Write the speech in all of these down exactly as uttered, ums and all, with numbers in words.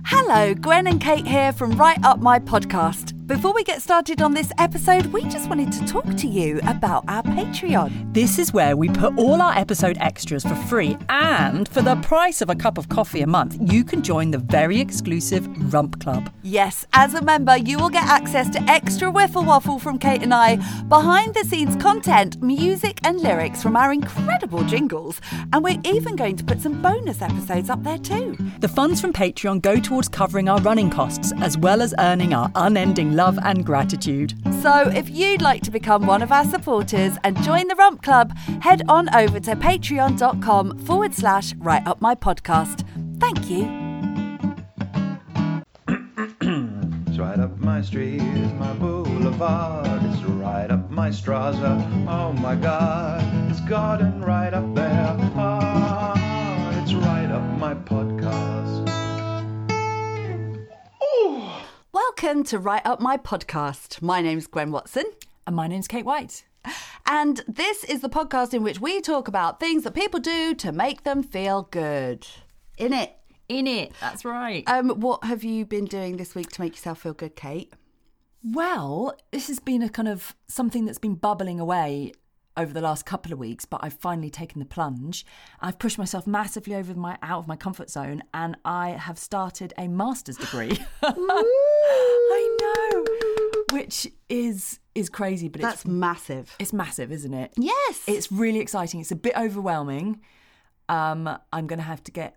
Hello, Gwen and Kate here from Write Up My Podcast. Before we get started on this episode, we just wanted to talk to you about our Patreon. This is where we put all our episode extras for free, and for the price of a cup of coffee a month, you can join the very exclusive Rump Club. Yes, as a member, you will get access to extra Wiffle Waffle from Kate and I, behind-the-scenes content, music and lyrics from our incredible jingles, and we're even going to put some bonus episodes up there too. The funds from Patreon go towards covering our running costs, as well as earning our unending love and gratitude. So if you'd like to become one of our supporters and join the Rump Club, head on over to patreon.com forward slash Write Up My Podcast. Thank you. It's right up my street, it's my boulevard. It's right up my Straza, oh my God. It's garden right up there, ah, it's right up my podcast. Ooh. Welcome to Write Up My Podcast. My name's Gwen Watson. And my name's Kate White. And this is the podcast in which we talk about things that people do to make them feel good. In it. In it, that's right. Um, what have you been doing this week to make yourself feel good, Kate? Well, this has been a kind of something that's been bubbling away over the last couple of weeks, but I've finally taken the plunge. I've pushed myself massively over my out of my comfort zone, and I have started a master's degree. I know, which is is crazy, but that's it's massive. It's massive, isn't it? Yes, it's really exciting. It's a bit overwhelming. Um, I'm going to have to get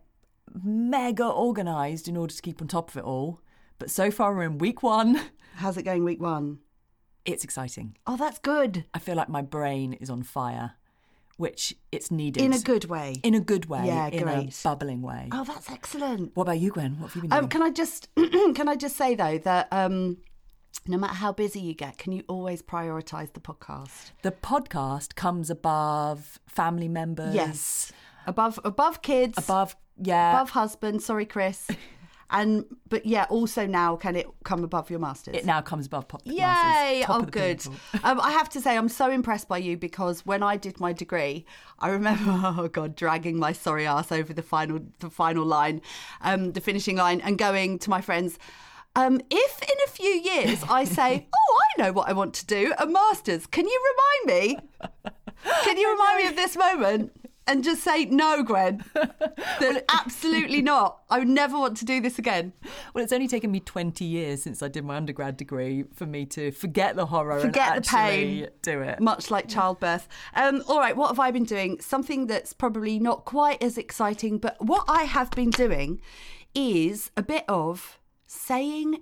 mega organised in order to keep on top of it all. But so far, we're in week one. How's it going, week one? It's exciting. Oh, that's good. I feel like my brain is on fire, which it's needed. In a good way. In a good way. Yeah, in great. a bubbling way. Oh, that's excellent. What about you, Gwen? What have you been doing? Um, can I just can I just say though that um, no matter how busy you get, can you always prioritise the podcast? The podcast comes above family members. Yes, above above kids, above yeah, above husband. Sorry, Chris. And but yeah, also now can it come above your masters? It now comes above pop. Yay! Masters. Top Oh, of the good. um, I have to say, I'm so impressed by you because when I did my degree, I remember, oh god, dragging my sorry ass over the final, the final line, um, the finishing line, and going to my friends. Um, if in a few years I say, oh, I know what I want to do, a master's, can you remind me? Can you remind me of this moment? And just say, no, Gwen, that absolutely not. I would never want to do this again. Well, it's only taken me twenty years since I did my undergrad degree for me to forget the horror forget and the actually pain, do it. Much like childbirth. Um, all right, what have I been doing? Something that's probably not quite as exciting, but what I have been doing is a bit of saying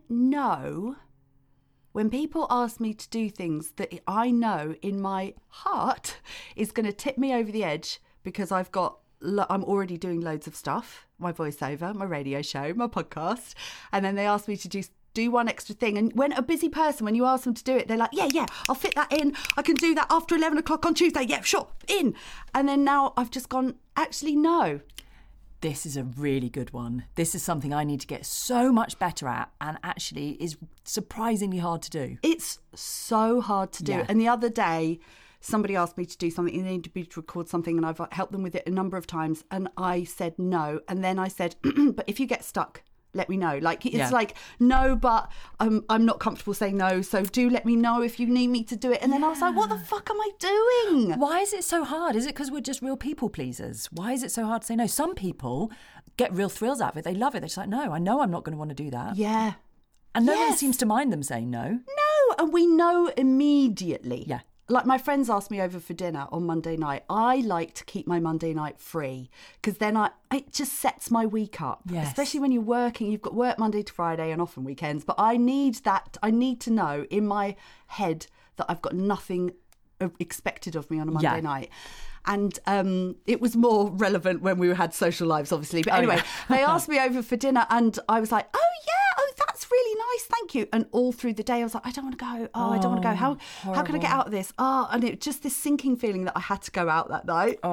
no when people ask me to do things that I know in my heart is going to tip me over the edge. Because I've got, I'm already doing loads of stuff, my voiceover, my radio show, my podcast. And then they asked me to do, do one extra thing. And when a busy person, when you ask them to do it, they're like, yeah, yeah, I'll fit that in. I can do that after eleven o'clock on Tuesday. Yeah, sure, in. And then now I've just gone, actually, no. This is a really good one. This is something I need to get so much better at and actually is surprisingly hard to do. It's so hard to do. Yeah. And the other day, somebody asked me to do something, and they needed me to record something, and I've helped them with it a number of times, and I said no. And then I said, but if you get stuck, let me know. Like, it's yeah. like, no, but I'm, I'm not comfortable saying no, so do let me know if you need me to do it. And then yeah. I was like, what the fuck am I doing? Why is it so hard? Is it because we're just real people pleasers? Why is it so hard to say no? Some people get real thrills out of it. They love it. They're just like, no, I know I'm not going to want to do that. Yeah. And no yes. one seems to mind them saying no. No, and we know immediately. Yeah. Like my friends asked me over for dinner on Monday night. I like to keep my Monday night free because then I it just sets my week up. Yes. Especially when you're working, you've got work Monday to Friday and often weekends. But I need that. I need to know in my head that I've got nothing expected of me on a Monday yeah. night. And um, it was more relevant when we had social lives, obviously. But anyway, oh, yeah. they asked me over for dinner and I was like, oh, yeah, oh, that's really nice, thank you. And all through the day, I was like, I don't want to go. Oh, oh I don't want to go. How horrible. How can I get out of this? Oh, and it just this sinking feeling that I had to go out that night. Oh,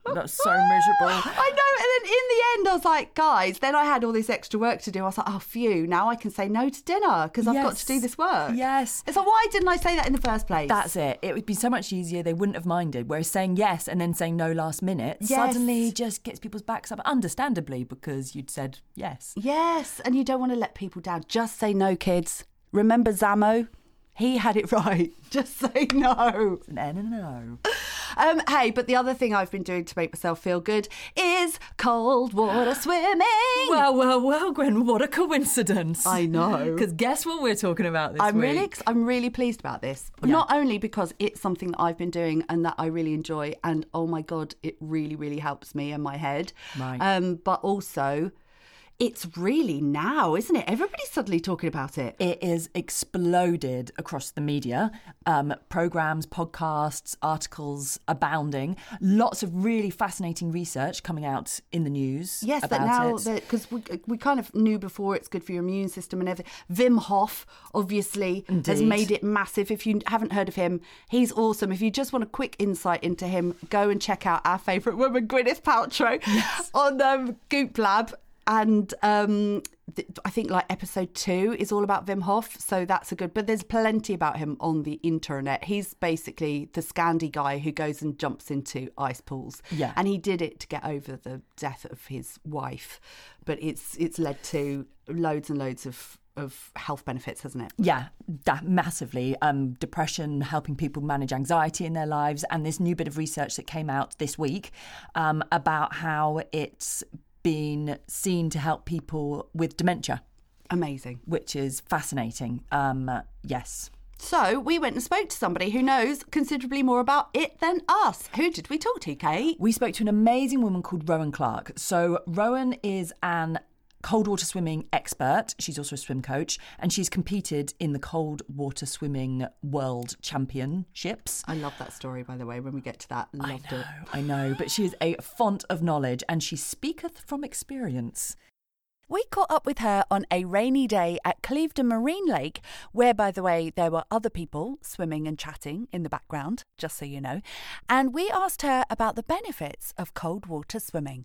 That's so miserable. I know. And then in the end, I was like, guys, then I had all this extra work to do. I was like, oh, phew, now I can say no to dinner because I've got to do this work. Yes. It's like, why didn't I say that in the first place? That's it. It would be so much easier. They wouldn't have minded. Whereas saying yes and then saying no last minute Yes. suddenly just gets people's backs up, understandably, because you'd said yes. Yes. And you don't want to let people down. Just say no, kids. Remember Zamo? He had it right. Just say no. No, no, no. Um, hey, but the other thing I've been doing to make myself feel good is cold water swimming. Well, well, well, Gwen, what a coincidence. I know. Because guess what we're talking about this I'm week? really, ex- I'm really pleased about this. Yeah. Not only because it's something that I've been doing and that I really enjoy, and oh my God, it really, really helps me and my head. Right. Um, but also, it's really now, isn't it? Everybody's suddenly talking about it. It is exploded across the media. Um, programs, podcasts, articles abounding. Lots of really fascinating research coming out in the news. Yes, about that now, it. because we, we kind of knew before it's good for your immune system and everything. Wim Hof, obviously, has Indeed. made it massive. If you haven't heard of him, he's awesome. If you just want a quick insight into him, go and check out our favourite woman, Gwyneth Paltrow, yes. on um, Goop Lab. And um, th- I think like episode two is all about Wim Hof. So that's a good, but there's plenty about him on the internet. He's basically the Scandi guy who goes and jumps into ice pools. Yeah. And he did it to get over the death of his wife. But it's it's led to loads and loads of, of health benefits, hasn't it? Yeah, that massively. Um, depression, helping people manage anxiety in their lives. And this new bit of research that came out this week um, about how it's been seen to help people with dementia. Amazing. Which is fascinating. Um, yes. So we went and spoke to somebody who knows considerably more about it than us. Who did we talk to, Kate? We spoke to an amazing woman called Rowan Clark. So Rowan is an cold water swimming expert. She's also a swim coach, and she's competed in the cold water swimming world championships. I love that story, by the way, when we get to that. Loved I know, it. I know, but she is a font of knowledge and she speaketh from experience. We caught up with her on a rainy day at Clevedon Marine Lake, where, by the way, there were other people swimming and chatting in the background, just so you know. And we asked her about the benefits of cold water swimming.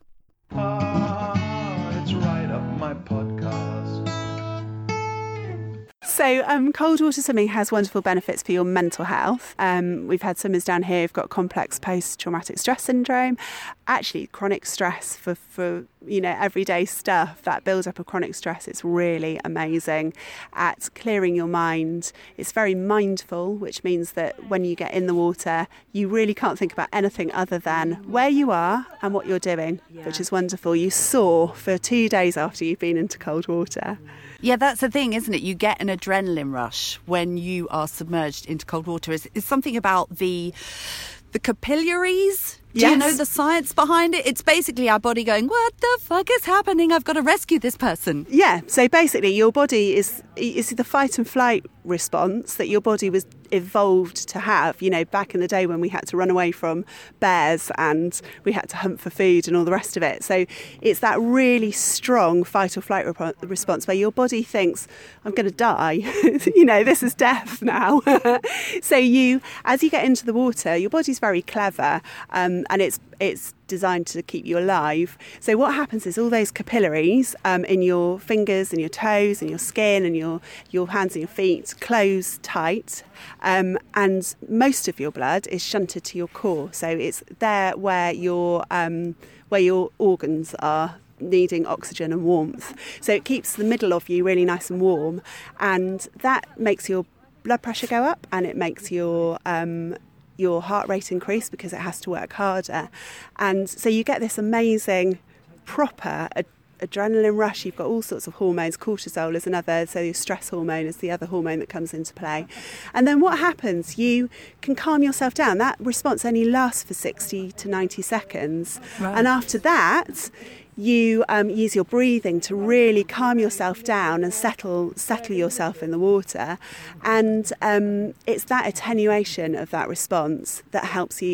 Ah, it's right up my podcast. So um, cold water swimming has wonderful benefits for your mental health. Um, we've had swimmers down here who've got complex post-traumatic stress syndrome, actually chronic stress for, for you know, everyday stuff. That build-up of chronic stress, it's really amazing at clearing your mind. It's very mindful, which means that when you get in the water, you really can't think about anything other than where you are and what you're doing, yeah. which is wonderful. You soar for two days after you've been into cold water. Yeah, that's the thing, isn't it? You get an adrenaline rush when you are submerged into cold water. It's, it's something about the the capillaries. Do yes. you know the science behind it? It's basically our body going, what the fuck is happening? I've got to rescue this person. Yeah, so basically your body is is the fight and flight response that your body was evolved to have, you know, back in the day when we had to run away from bears and we had to hunt for food and all the rest of it. So it's that really strong fight or flight rep- response where your body thinks, I'm going to die, you know, this is death now. So you, as you get into the water, your body's very clever, um, and it's it's designed to keep you alive. So what happens is all those capillaries um, in your fingers and your toes and your skin and your, your hands and your feet close tight, um, and most of your blood is shunted to your core. So it's there where your um, where your organs are needing oxygen and warmth. So it keeps the middle of you really nice and warm, and that makes your blood pressure go up, and it makes your um, your heart rate increase because it has to work harder. And so you get this amazing proper ad- adrenaline rush. You've got all sorts of hormones. Cortisol is another, so your stress hormone is the other hormone that comes into play. And then what happens? You can calm yourself down. That response only lasts for sixty to ninety seconds. Right. And after that, you um, use your breathing to really calm yourself down and settle settle yourself in the water. And um, it's that attenuation of that response that helps you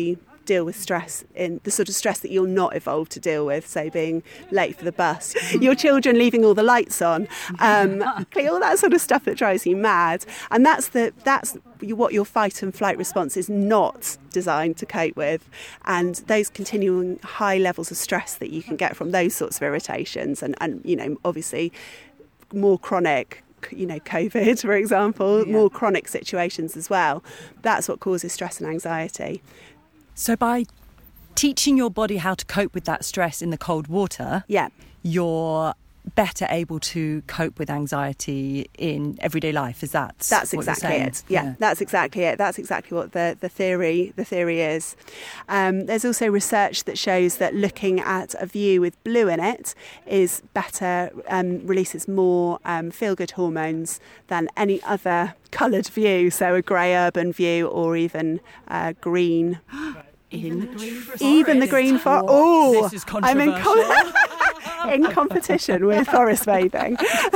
deal with stress, in the sort of stress that you're not evolved to deal with, so being late for the bus, your children leaving all the lights on, um, all that sort of stuff that drives you mad. And that's the that's what your fight and flight response is not designed to cope with. And those continuing high levels of stress that you can get from those sorts of irritations, and, and you know, obviously more chronic, you know, COVID, for example, yeah. more chronic situations as well. That's what causes stress and anxiety. So by teaching your body how to cope with that stress in the cold water, yeah. you're better able to cope with anxiety in everyday life. Is that that's what exactly you're saying? it yeah, yeah that's exactly it that's exactly what the the theory the theory is. Um, there's also research that shows that looking at a view with blue in it is better, um, releases more um, feel-good hormones than any other coloured view, so a grey urban view or even uh, green. Even the green forest. Even the green forest. Oh, this is controversial. I'm in, co- in competition with forest bathing.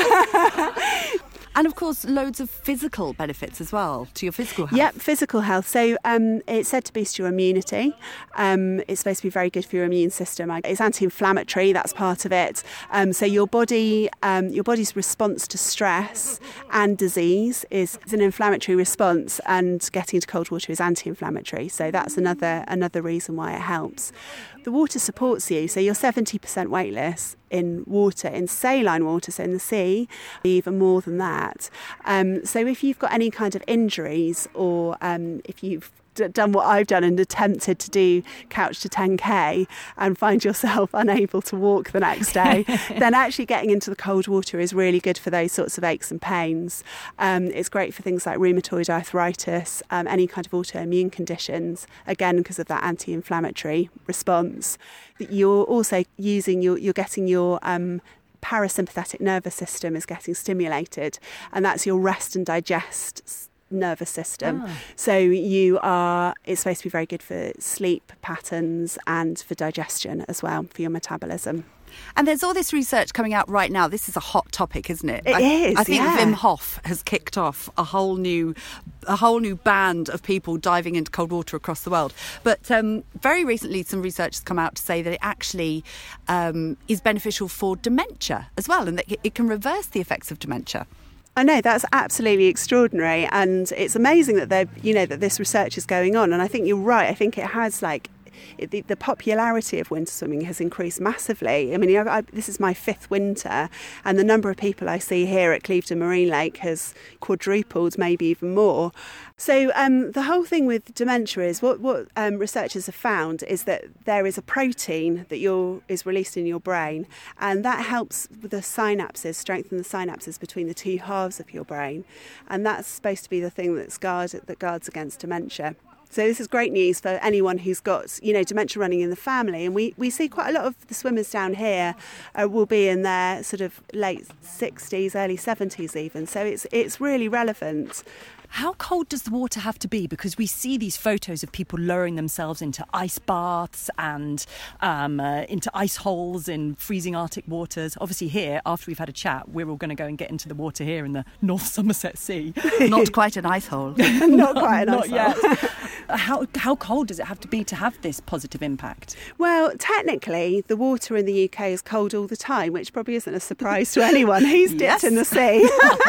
And of course, loads of physical benefits as well to your physical health. Yep, physical health. So um, it's said to boost your immunity. Um, it's supposed to be very good for your immune system. It's anti-inflammatory. That's part of it. Um, so your body, um, your body's response to stress and disease is, is an inflammatory response, and getting into cold water is anti-inflammatory. So that's another another reason why it helps. The water supports you, so you're seventy percent weightless in water, in saline water, so in the sea, even more than that. Um, so if you've got any kind of injuries, or um, if you've d- done what I've done and attempted to do couch to ten K and find yourself unable to walk the next day, then actually getting into the cold water is really good for those sorts of aches and pains. Um, it's great for things like rheumatoid arthritis, um, any kind of autoimmune conditions, again because of that anti-inflammatory response. That you're also using your, you're getting your um, parasympathetic nervous system is getting stimulated, and that's your rest and digest nervous system. Oh. So you are, it's supposed to be very good for sleep patterns and for digestion as well, for your metabolism. And there's all this research coming out right now. This is a hot topic, isn't it? It I, is, I think yeah. Wim Hof has kicked off a whole new, a whole new band of people diving into cold water across the world. But um, very recently, some research has come out to say that it actually um, is beneficial for dementia as well, and that it can reverse the effects of dementia. I know, that's absolutely extraordinary, and it's amazing that they, you know, that this research is going on. And I think you're right. I think it has like. The, the popularity of winter swimming has increased massively. I mean, I, I, this is my fifth winter, and the number of people I see here at Clevedon Marine Lake has quadrupled, maybe even more. So um, the whole thing with dementia is what, what um, researchers have found is that there is a protein that you're, is released in your brain, and that helps with the synapses, strengthen the synapses between the two halves of your brain, and that's supposed to be the thing that's guard, that guards against dementia. So this is great news for anyone who's got, you know, dementia running in the family. And we, we see quite a lot of the swimmers down here uh, will be in their sort of late sixties, early seventies even. So it's it's really relevant. How cold does the water have to be? Because we see these photos of people lowering themselves into ice baths and um, uh, into ice holes in freezing Arctic waters. Obviously here, after we've had a chat, we're all going to go and get into the water here in the North Somerset Sea. Not quite an ice hole. Not quite an Not ice hole. yet. How, how cold does it have to be to have this positive impact? Well, technically, the water in the U K is cold all the time, which probably isn't a surprise to anyone who's dipped Yes. in the sea.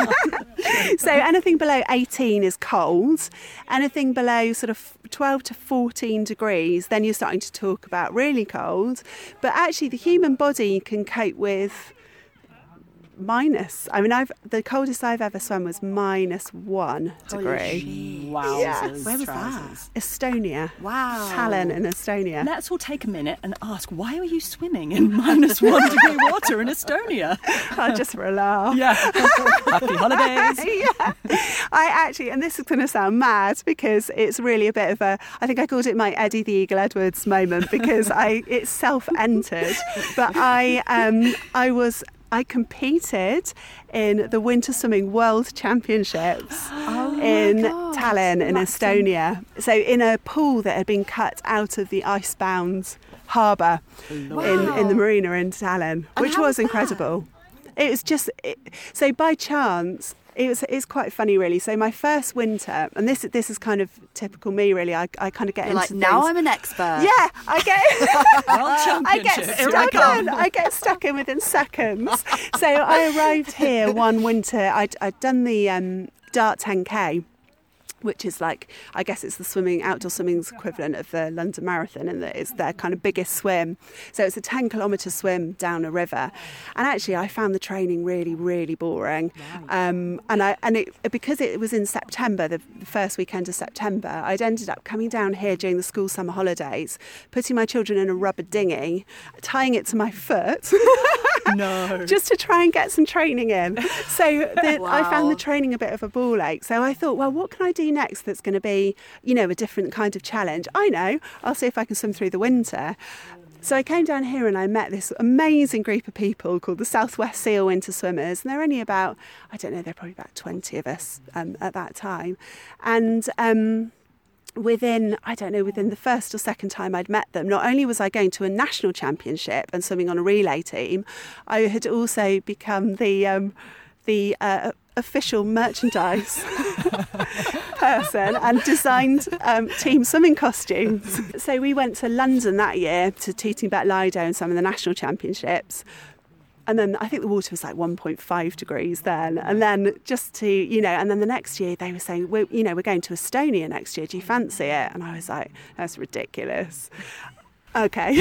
So anything below eighteen is cold. Anything below sort of twelve to fourteen degrees, then you're starting to talk about really cold. But actually, the human body can cope with minus. I mean, I've the coldest I've ever swum was minus one degree. Wow. Yes. Where was that? Estonia. Wow. Tallinn in Estonia. Let's all take a minute and ask, why are you swimming in minus one degree water in Estonia? Oh, just for a laugh. Yeah. Happy holidays. Yeah. I actually, and this is going to sound mad because it's really a bit of a, I think I called it my Eddie the Eagle Edwards moment because I it's self-entered. But I, um, I was, I competed in the Winter Swimming World Championships Oh in God. Tallinn in Estonia. So in a pool that had been cut out of the icebound harbour Wow. in, in the marina in Tallinn, And which how was was that? incredible. It was just, it, so by chance, It was it's quite funny, really. So my first winter, and this this is kind of typical me, really. I, I kind of get You're into like, now things. I'm an expert. Yeah, I get World I get Championship. Here I stuck come. in. I get stuck in within seconds. So I arrived here one winter. I'd I'd done the um, Dart ten K. Which is like, I guess it's the swimming, outdoor swimming's equivalent of the London Marathon, and that it's their kind of biggest swim. So it's a ten kilometre swim down a river. And actually, I found the training really, really boring. Um, and I and it because it was in September, the, the first weekend of September, I'd ended up coming down here during the school summer holidays, putting my children in a rubber dinghy, tying it to my foot. No. Just to try and get some training in. So the, I found Wow. the training a bit of a ball ache. So I thought, well, what can I do next that's going to be, you know, a different kind of challenge? I know, I'll see if I can swim through the winter. So I came down here and I met this amazing group of people called the Southwest Seal Winter Swimmers. And they're only about, I don't know, they're probably about twenty of us um, at that time. And um, within, I don't know, within the first or second time I'd met them, not only was I going to a national championship and swimming on a relay team, I had also become the um, the uh, official merchandise person and designed um, team swimming costumes. So we went to London that year to Tooting Bec Lido and some of the national championships. And then I think the water was like one point five degrees then. And then just to, you know, and then the next year they were saying, we're, you know, we're going to Estonia next year. Do you fancy it? And I was like, that's ridiculous. Okay.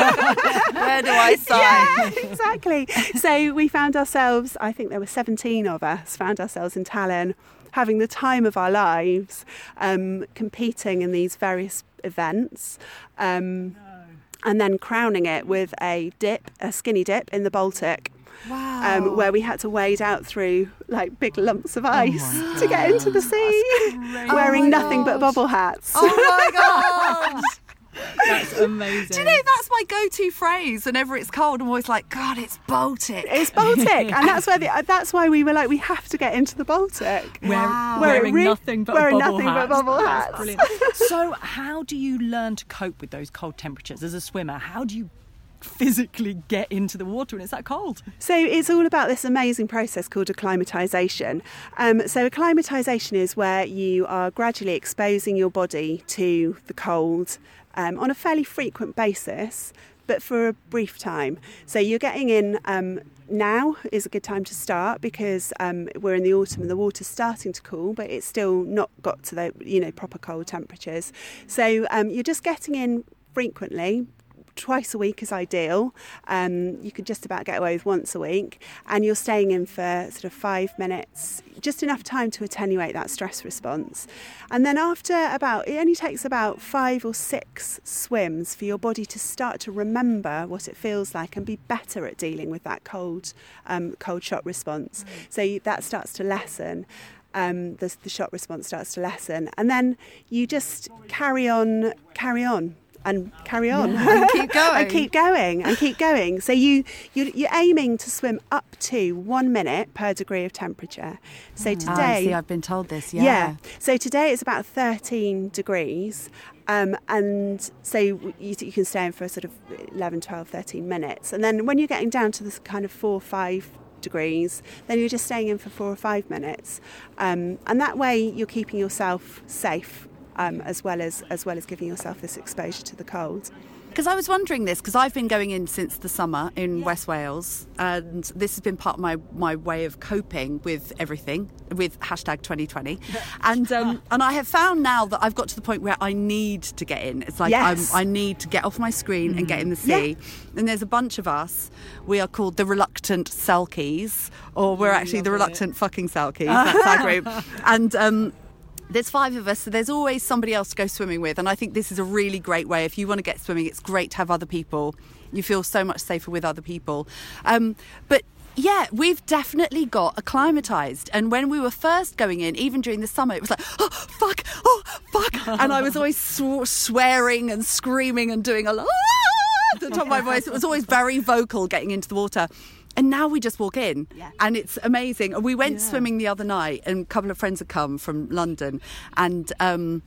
Where do I sign? Yeah, exactly. So we found ourselves, I think there were seventeen of us, found ourselves in Tallinn, having the time of our lives, um, competing in these various events. Um, And then crowning it with a dip, a skinny dip in the Baltic. Wow. Um, where we had to wade out through like big lumps of ice to get into the sea, wearing Oh my nothing but gosh. bubble hats. Oh my God. That's amazing. Do you know, that's my go-to phrase whenever it's cold. I'm always like, God, it's Baltic. It's Baltic, and that's why the, that's why we were like, we have to get into the Baltic. Wear, Wow. Wearing Wearing- nothing but wearing bubble nothing but hats. bubble That's hats. brilliant. So how do you learn to cope with those cold temperatures as a swimmer? How do you physically get into the water when it's that cold? So it's all about this amazing process called acclimatisation. Um, so acclimatisation is where you are gradually exposing your body to the cold um, on a fairly frequent basis, but for a brief time. So you're getting in um, now is a good time to start because um, we're in the autumn and the water's starting to cool, but it's still not got to the you know proper cold temperatures. So um, you're just getting in frequently. Twice a week is ideal. Um, you could just about get away with once a week, and you're staying in for sort of five minutes, just enough time to attenuate that stress response. And then after about, it only takes about five or six swims for your body to start to remember what it feels like and be better at dealing with that cold, um, cold shock response. Mm. So you, that starts to lessen. Um, the, the shock response starts to lessen, and then you just carry on, carry on. And carry on, Yeah. And keep going. and keep going, and keep going. So you, you you're aiming to swim up to one minute per degree of temperature. So Oh, today, see, I've been told this, yeah. yeah. So today it's about thirteen degrees, um, and so you, you can stay in for sort of eleven, twelve, thirteen minutes, and then when you're getting down to this kind of four, five degrees, then you're just staying in for four or five minutes, um, and that way you're keeping yourself safe. Um, as well as as well as giving yourself this exposure to the cold. Because I was wondering this, because I've been going in since the summer in yeah. West Wales, and this has been part of my, my way of coping with everything, with hashtag twenty twenty. And um, and I have found now that I've got to the point where I need to get in. It's like yes. I'm, I need to get off my screen mm. and get in the sea. Yeah. And there's a bunch of us. We are called the Reluctant Selkies, or we're actually the Reluctant it. Fucking Selkies. That's our group. And um, there's five of us, so there's always somebody else to go swimming with, and I think this is a really great way. If you want to get swimming, it's great to have other people. You feel so much safer with other people. Um, but yeah, we've definitely got acclimatised. And when we were first going in, even during the summer, it was like, oh, fuck, oh, fuck. And I was always sw- swearing and screaming and doing a lot at the top of my voice. It was always very vocal getting into the water. And now we just walk in, yeah. and it's amazing. We went yeah. swimming the other night, and a couple of friends had come from London, and um,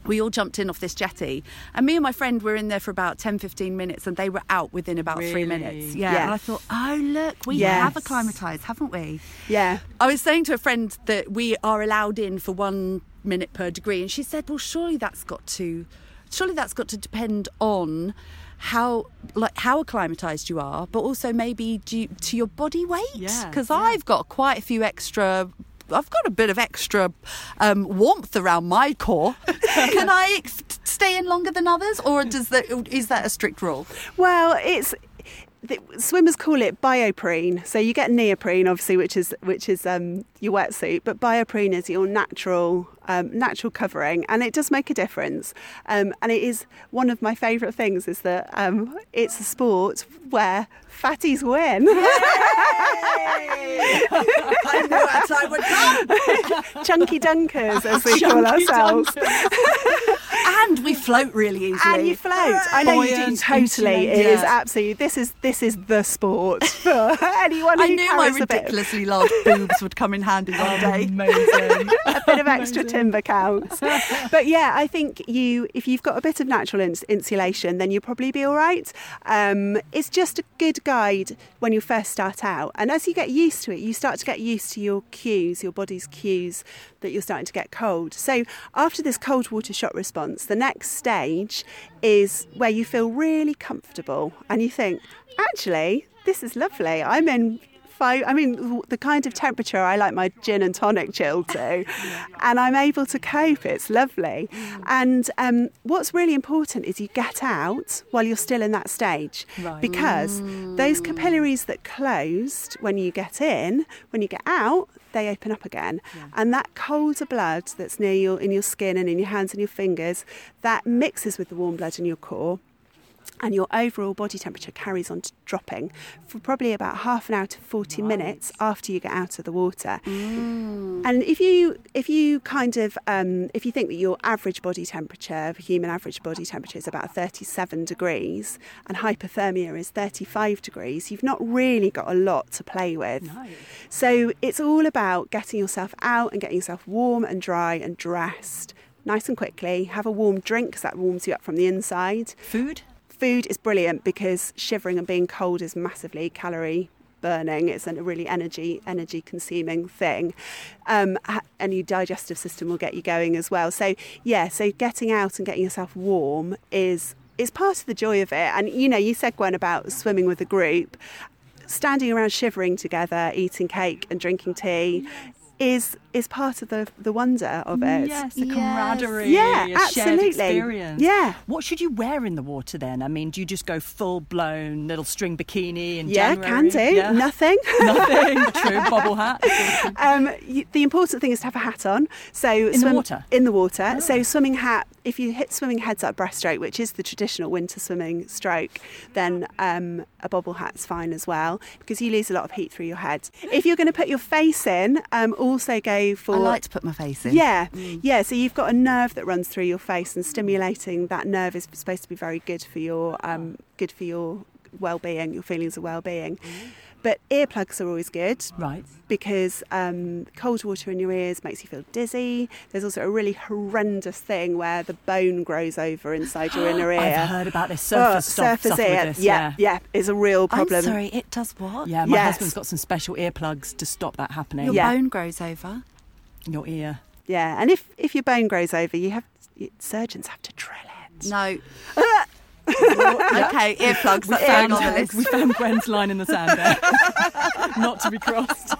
we all jumped in off this jetty, and me and my friend were in there for about ten, fifteen minutes, and they were out within about Really? three minutes. Yeah. Yeah. And I thought, oh, look, we Yes. have acclimatised, haven't we? Yeah. I was saying to a friend that we are allowed in for one minute per degree, and she said, well, surely that's got to, surely that's got to depend on how like how acclimatised you are, but also maybe due to your body weight. Yeah, Because yeah. I've got quite a few extra. I've got a bit of extra um, warmth around my core. Can I ex- stay in longer than others, or does that is that a strict rule? Well, it's the, swimmers call it bioprene. So you get neoprene, obviously, which is which is um, your wetsuit, but bioprene is your natural um, natural covering, and it does make a difference. Um, and it is one of my favourite things is that um, it's a sport where fatties win. I knew that time would come. Chunky dunkers, as we call ourselves. And we float really easily. And you float. I know you do Buoyant, totally. It insulated. is absolutely. This is this is the sport for anyone who I knew my carries a bit, ridiculously large boobs would come in handy one day. Amazing. a bit of extra timber counts. But yeah, I think you if you've got a bit of natural ins- insulation, then you'll probably be all right. Um, it's just a good guide when you first start out, and as you get used to it, you start to get used to your cues, your body's cues that you're starting to get cold. So after this cold water shock response, the next stage is where you feel really comfortable and you think, actually, this is lovely. I'm in five, I mean, the kind of temperature I like my gin and tonic chilled to, and I'm able to cope. It's lovely. And um, what's really important is you get out while you're still in that stage, Right. because those capillaries that closed when you get in, when you get out, they open up again. And that colder blood that's near your, in your skin and in your hands and your fingers, that mixes with the warm blood in your core. And your overall body temperature carries on to dropping for probably about half an hour to forty minutes after you get out of the water. And if you if you kind of um, if you think that your average body temperature, human average body temperature, is about thirty-seven degrees, and hypothermia is thirty-five degrees, you've not really got a lot to play with. No. So it's all about getting yourself out and getting yourself warm and dry and dressed nice and quickly. Have a warm drink because that warms you up from the inside. Food? Food is brilliant because shivering and being cold is massively calorie burning. It's a really energy energy consuming thing, um, and your digestive system will get you going as well. So yeah, so getting out and getting yourself warm is is part of the joy of it. And you know, you said, Gwen, about swimming with a group, standing around shivering together, eating cake and drinking tea. Is is part of the the wonder of it. Yes, the Yes. camaraderie. Yeah, a shared absolutely. experience. Yeah. What should you wear in the water then? I mean, do you just go full blown little string bikini in Yeah, January? can do. Yeah. Nothing. Nothing. True. Bobble hat. Um, you, the important thing is to have a hat on. So In the water? In the water. So swimming hat. If you hit swimming heads up breaststroke, which is the traditional winter swimming stroke, then um, a bobble hat's fine as well because you lose a lot of heat through your head. If you're going to put your face in, um, also go for. I like to put my face in. Yeah, yeah. So you've got a nerve that runs through your face, and stimulating that nerve is supposed to be very good for your um, good for your well-being, your feelings of well-being. But earplugs are always good. Right. Because um, cold water in your ears makes you feel dizzy. There's also a really horrendous thing where the bone grows over inside your inner ear. I've heard about this surface Oh, stuff. surface stuff ear. with this. yeah, yeah, is a real I'm problem. sorry, it does what? Yeah, my Yes. husband's got some special earplugs to stop that happening. Your Yeah. bone grows over. In your ear. Yeah, and if, if your bone grows over, you have surgeons have to drill it. No. Okay, earplugs. That's down on the list. We found Gwen's line in the sand there. Not to be crossed.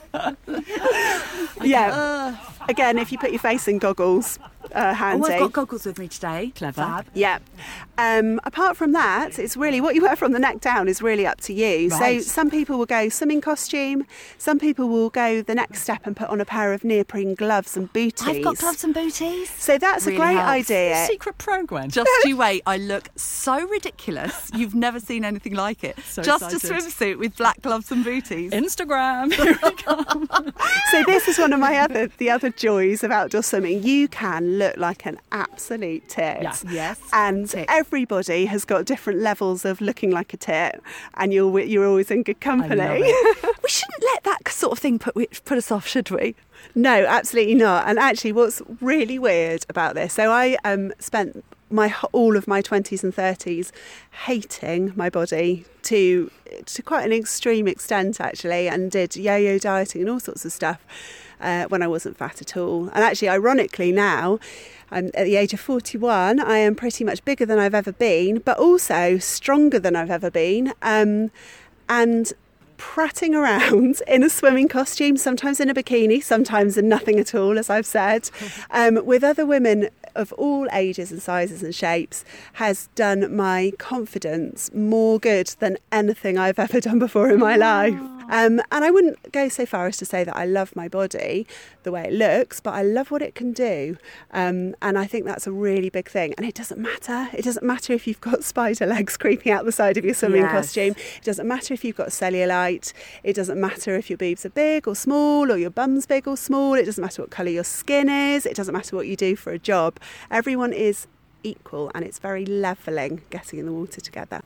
Yeah. Again, if you put your face in goggles, uh, handy. Oh, I've got goggles with me today. Clever. Fab. Yeah. Um, apart from that, it's really what you wear from the neck down is really up to you. Right. So some people will go swimming costume. Some people will go the next step and put on a pair of neoprene gloves and booties. I've got gloves and booties. So that's Really a great helps. idea. Secret pro, Gwen. Just you wait. I look so ridiculous. You've never seen anything like it. So Just excited. a swimsuit with black gloves and booties. Instagram. Here we go. So this is is one of my other the other joys of outdoor swimming. You can look like an absolute tit. Yeah. Yes. And Tit. everybody has got different levels of looking like a tit, and you're you're always in good company. I love it. We shouldn't let that sort of thing put put us off, should we? No, absolutely not. And actually, what's really weird about this, so I um, spent my all of my twenties and thirties hating my body to to quite an extreme extent, actually, and did yo-yo dieting and all sorts of stuff uh, when I wasn't fat at all. And actually, ironically now, I'm at the age of forty-one, I am pretty much bigger than I've ever been, but also stronger than I've ever been. Um, and prattling around in a swimming costume, sometimes in a bikini, sometimes in nothing at all, as I've said, um, with other women of all ages and sizes and shapes, has done my confidence more good than anything I've ever done before in my life. Um, and I wouldn't go so far as to say that I love my body the way it looks, but I love what it can do. Um, and I think that's a really big thing. And it doesn't matter. It doesn't matter if you've got spider legs creeping out the side of your swimming Yes. costume. It doesn't matter if you've got cellulite. It doesn't matter if your boobs are big or small, or your bum's big or small. It doesn't matter what colour your skin is. It doesn't matter what you do for a job. Everyone is equal, and it's very levelling getting in the water together.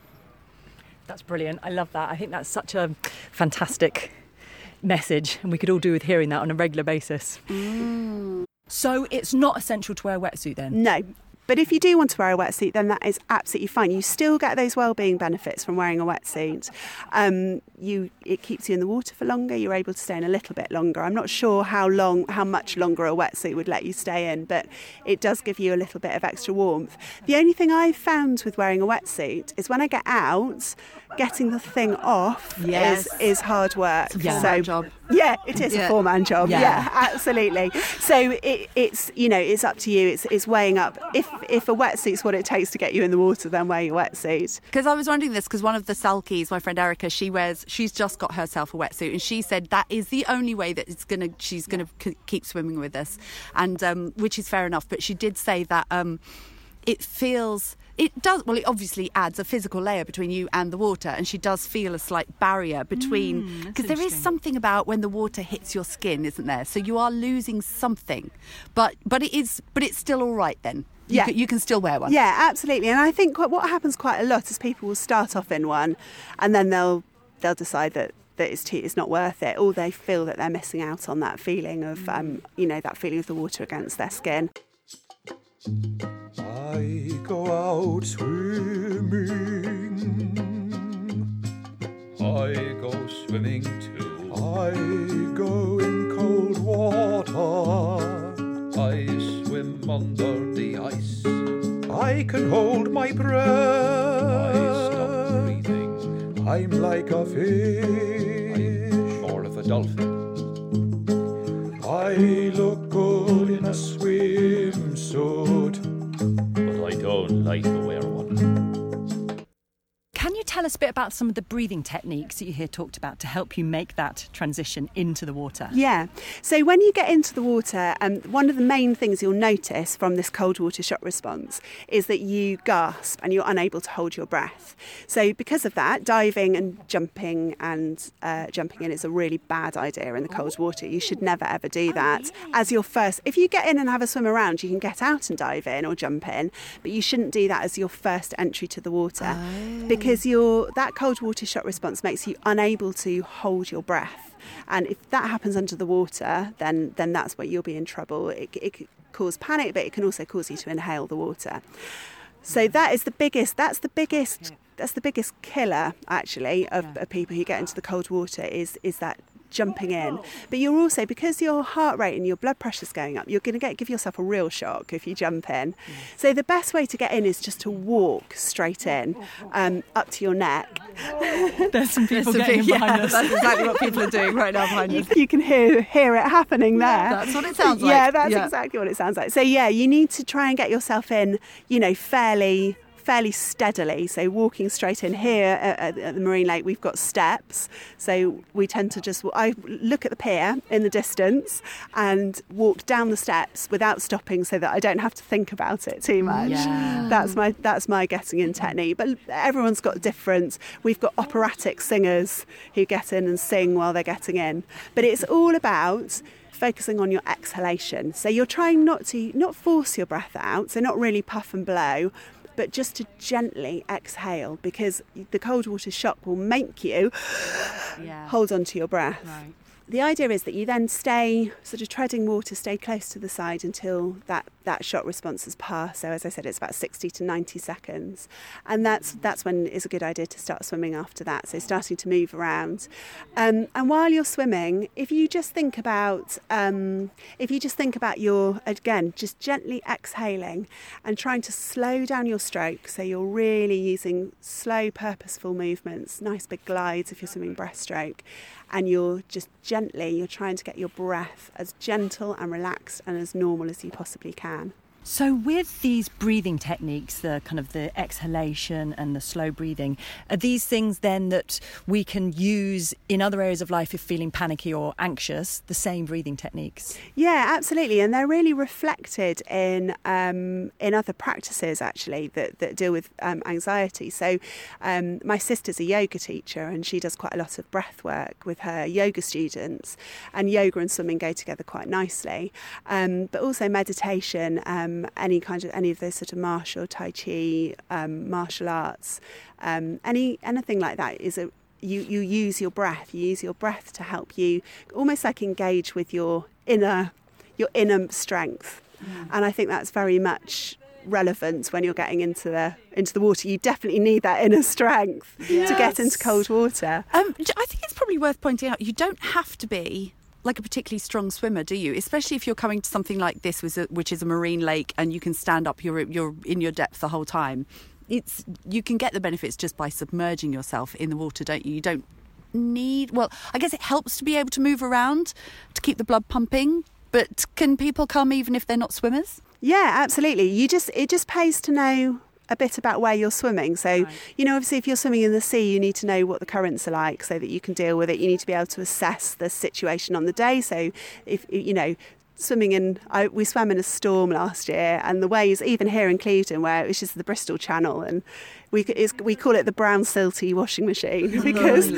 That's brilliant. I love that. I think that's such a fantastic message, and we could all do with hearing that on a regular basis. Mm. So it's not essential to wear a wetsuit then? No. But if you do want to wear a wetsuit, then that is absolutely fine. You still get those well-being benefits from wearing a wetsuit. Um, you, it keeps you in the water for longer. You're able to stay in a little bit longer. I'm not sure how long, how much longer a wetsuit would let you stay in, but it does give you a little bit of extra warmth. The only thing I've found with wearing a wetsuit is when I get out, getting the thing off Yes. is, is hard work. It's a four-man job. Yeah, it is Yeah. a four-man job. Yeah. Yeah, absolutely. So it, it's, you know, it's up to you. It's, it's weighing up. If if a wetsuit's what it takes to get you in the water, then wear your wetsuit. Because I was wondering this, because one of the sulkies, my friend Erica, she wears, she's just got herself a wetsuit, and she said that is the only way that it's gonna, she's gonna c- keep swimming with us, and um, which is fair enough. But she did say that um, it feels. It does, well, it obviously adds a physical layer between you and the water, and she does feel a slight barrier between, because there is something about when the water hits your skin, isn't there? So you are losing something, but but it is, but it's still all right then. You Yeah. can, you can still wear one. Yeah, absolutely. And I think what what happens quite a lot is people will start off in one, and then they'll they'll decide that that it's too, it's not worth it, or they feel that they're missing out on that feeling of um, you know, that feeling of the water against their skin. I go out swimming. I go swimming too. I go in cold water. I swim under the ice. I can hold my breath. I stop breathing. I'm like a fish. I'm more of a dolphin. I look good in a swimsuit, but I don't like to wear one. Can you tell us a bit about some of the breathing techniques that you hear talked about to help you make that transition into the water? Yeah. So when you get into the water, um, one of the main things you'll notice from this cold water shock response is that you gasp and you're unable to hold your breath. So because of that, diving and jumping and uh, jumping in is a really bad idea in the cold water. You should never ever do that as your first. If you get in and have a swim around, you can get out and dive in or jump in, but you shouldn't do that as your first entry to the water. Because your that cold water shock response makes you unable to hold your breath, and if that happens under the water, then then that's where you'll be in trouble. It, it can cause panic, but it can also cause you to inhale the water. So that is the biggest. That's the biggest. That's the biggest killer, actually, of, of people who get into the cold water is is that jumping in. But you're also, because your heart rate and your blood pressure's going up, you're going to get give yourself a real shock if you jump in. So the best way to get in is just to walk straight in, um, up to your neck. There's some people There's a getting big- in behind yeah, us. That's exactly what people are doing right now behind us. You can hear hear it happening there. That's what it sounds like. Yeah, that's Yeah. exactly what it sounds like. So yeah, you need to try and get yourself in, you know, fairly fairly steadily. So walking straight in here at, at the Marine Lake, we've got steps. So we tend to just, I look at the pier in the distance and walk down the steps without stopping so that I don't have to think about it too much. Yeah. That's my that's my getting in technique. But everyone's got different. We've got operatic singers who get in and sing while they're getting in. But it's all about focusing on your exhalation. So you're trying not to, not force your breath out, so not really puff and blow, but just to gently exhale, because the cold water shock will make you yeah. hold on to your breath. Right. The idea is that you then stay sort of treading water, stay close to the side until that, that shock response has passed. So as I said, it's about sixty to ninety seconds. And that's that's when it's a good idea to start swimming after that. So starting to move around. Um, and while you're swimming, if you just think about, um, if you just think about your, again, just gently exhaling and trying to slow down your stroke. So you're really using slow, purposeful movements, nice big glides if you're swimming breaststroke. And you're just gently, you're trying to get your breath as gentle and relaxed and as normal as you possibly can. So with these breathing techniques, the kind of the exhalation and the slow breathing, are these things then that we can use in other areas of life if feeling panicky or anxious, the same breathing techniques? Yeah, absolutely. And they're really reflected in um, in other practices, actually, that, that deal with um, anxiety. So um, my sister's a yoga teacher and she does quite a lot of breath work with her yoga students. And yoga and swimming go together quite nicely. Um, but also meditation, um, any kind of any of those sort of martial, tai chi, um, martial arts, um, any anything like that is a you you use your breath. You use your breath to help you almost like engage with your inner your inner strength, mm. and I think that's very much relevant when you're getting into the into the water. You definitely need that inner strength yes. to get into cold water. Um, I think it's probably worth pointing out you don't have to be like a particularly strong swimmer, do you? Especially if you're coming to something like this, which is a marine lake, and you can stand up, you're you're in your depth the whole time. It's you can get the benefits just by submerging yourself in the water, don't you? You don't need. Well, I guess it helps to be able to move around to keep the blood pumping. But can people come even if they're not swimmers? Yeah, absolutely. You just it just pays to know a bit about where you're swimming. So, right. you know, obviously if you're swimming in the sea, you need to know what the currents are like so that you can deal with it. You need to be able to assess the situation on the day. So if, you know, swimming in, I, we swam in a storm last year, and the waves, even here in Clevedon, where it was just the Bristol Channel, and we it's, we call it the brown silty washing machine because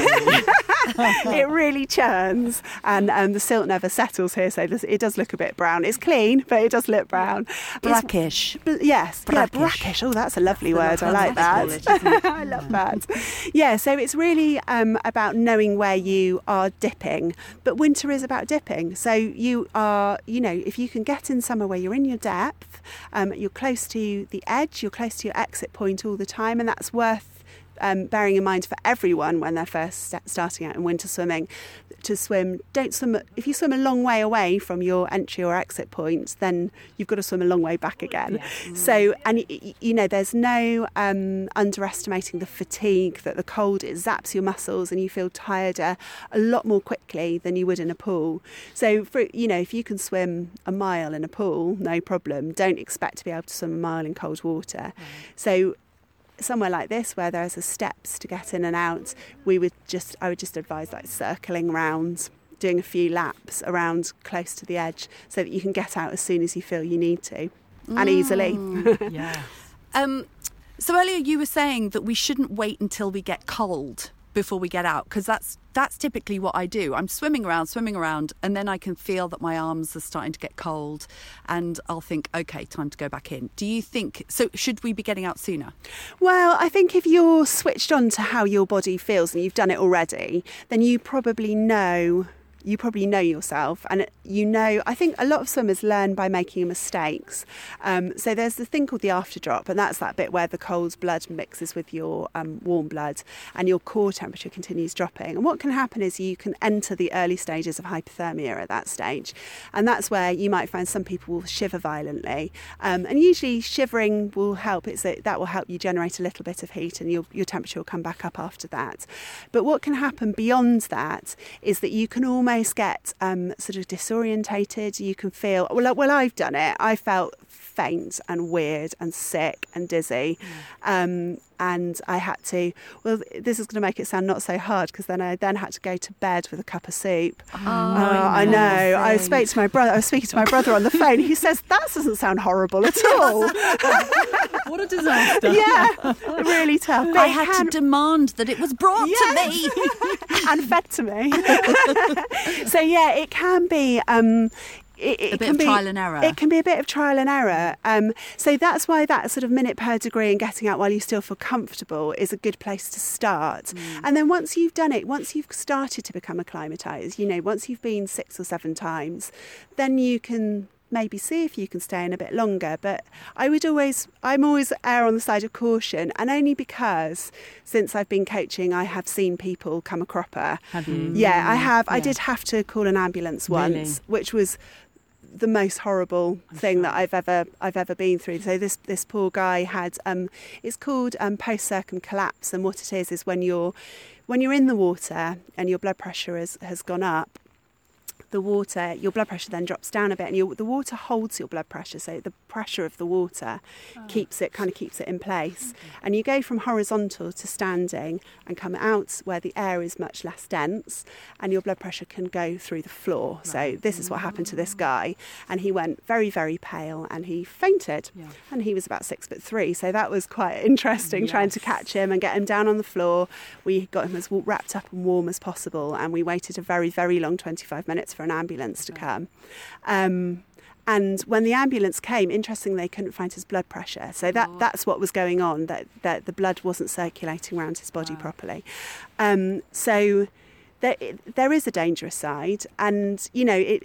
it really churns, and um, the silt never settles here, so it does look a bit brown. It's clean, but it does look brown. Brackish. It's, yes, brackish. Yeah, brackish. Oh, that's a lovely word. I like that. I love that. Yeah, so it's really um, about knowing where you are dipping, but winter is about dipping. So you are, you know, if you can get in somewhere where you're in your depth, um, you're close to the edge, you're close to your exit point all the time, and that's worth Um, bearing in mind for everyone when they're first st- starting out in winter swimming to swim. Don't swim if you swim a long way away from your entry or exit point, then you've got to swim a long way back again. Yes. So, and you know, there's no um, underestimating the fatigue that the cold, it zaps your muscles and you feel tireder a lot more quickly than you would in a pool. So, for, you know, if you can swim a mile in a pool, no problem. Don't expect to be able to swim a mile in cold water. Right. So somewhere like this where there's a steps to get in and out, we would just I would just advise like circling around, doing a few laps around close to the edge so that you can get out as soon as you feel you need to, and mm. easily. Yeah. Um, so earlier you were saying that we shouldn't wait until we get cold before we get out, because that's that's typically what I do. I'm swimming around, swimming around, and then I can feel that my arms are starting to get cold, and I'll think, okay, time to go back in. Do you think, so should we be getting out sooner? Well, I think if you're switched on to how your body feels and you've done it already, then you probably know you probably know yourself, and you know, I think a lot of swimmers learn by making mistakes. Um, so there's the thing called the after drop, and that's that bit where the cold blood mixes with your um, warm blood and your core temperature continues dropping. And what can happen is you can enter the early stages of hypothermia at that stage. And that's where you might find some people will shiver violently. Um, and usually shivering will help. It's a, that will help you generate a little bit of heat, and your, your temperature will come back up after that. But what can happen beyond that is that you can almost get um, sort of disorientated. You can feel, well, well, I've done it. I felt faint and weird and sick and dizzy. Um, and I had to, well, this is going to make it sound not so hard, because then I then had to go to bed with a cup of soup. Oh, Uh, I know. I spoke to my brother. I was speaking to my brother on the phone. He says that doesn't sound horrible at all. What a disaster. Yeah, really tough. But I it had can- to demand that it was brought to me. and fed to me. So yeah, it can be. Um, it, it A bit can of be, trial and error. It can be a bit of trial and error. Um, so that's why that sort of minute per degree and getting out while you still feel comfortable is a good place to start. Mm. And then once you've done it, once you've started to become acclimatised, you know, once you've been six or seven times, then you can maybe see if you can stay in a bit longer. But I would always, I'm always err on the side of caution, and only because since I've been coaching, I have seen people come a cropper. Have you? Yeah, I have. I Yeah. did have to call an ambulance once, Really? which was the most horrible thing that I've ever I've ever been through. So this this poor guy had um, it's called um, post circumcollapse, and what it is is when you're when you're in the water and your blood pressure has has gone up. The water, your blood pressure then drops down a bit, and your, the water holds your blood pressure. So the pressure of the water oh. keeps it, kind of keeps it in place. Okay. And you go from horizontal to standing and come out where the air is much less dense, and your blood pressure can go through the floor. Right. So this is what happened to this guy, and he went very, very pale, and he fainted. Yeah. And he was about six foot three, so that was quite interesting. Yes. Trying to catch him and get him down on the floor. We got him as wrapped up and warm as possible, and we waited a very, very long twenty-five minutes for an ambulance to come. Um, and when the ambulance came, interestingly, they couldn't find his blood pressure. So that, that's what was going on, that, that the blood wasn't circulating around his body wow. properly. Um, so there, there is a dangerous side. And, you know, it.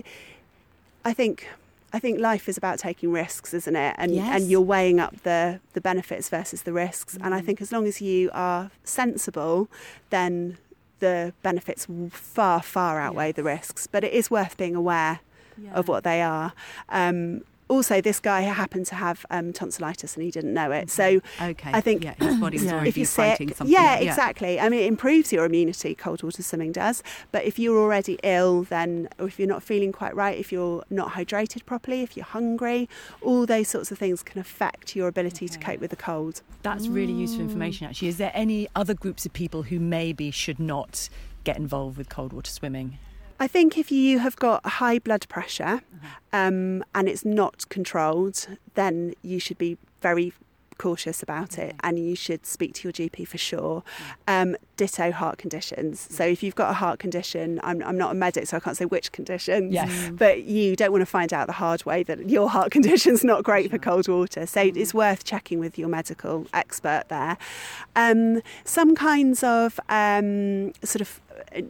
I think... I think life is about taking risks, isn't it? And yes. and you're weighing up the, the benefits versus the risks. Mm. And I think as long as you are sensible, then the benefits will far, far outweigh yes. the risks. But it is worth being aware yeah. of what they are. Um, also, this guy happened to have um, tonsillitis and he didn't know it. So okay. I think yeah, his body was yeah. already if you're fighting sick, something. yeah, Yeah, exactly. I mean, it improves your immunity, cold water swimming does. But if you're already ill, then, or if you're not feeling quite right, if you're not hydrated properly, if you're hungry, all those sorts of things can affect your ability okay. to cope with the cold. That's really useful information, actually. Is there any other groups of people who maybe should not get involved with cold water swimming? I think if you have got high blood pressure um, and it's not controlled, then you should be very cautious about it and you should speak to your G P for sure. Um, ditto heart conditions. So if you've got a heart condition, I'm, I'm not a medic, so I can't say which conditions, yes. but you don't want to find out the hard way that your heart condition's not great for cold water. So it's worth checking with your medical expert there. Um, some kinds of um, sort of...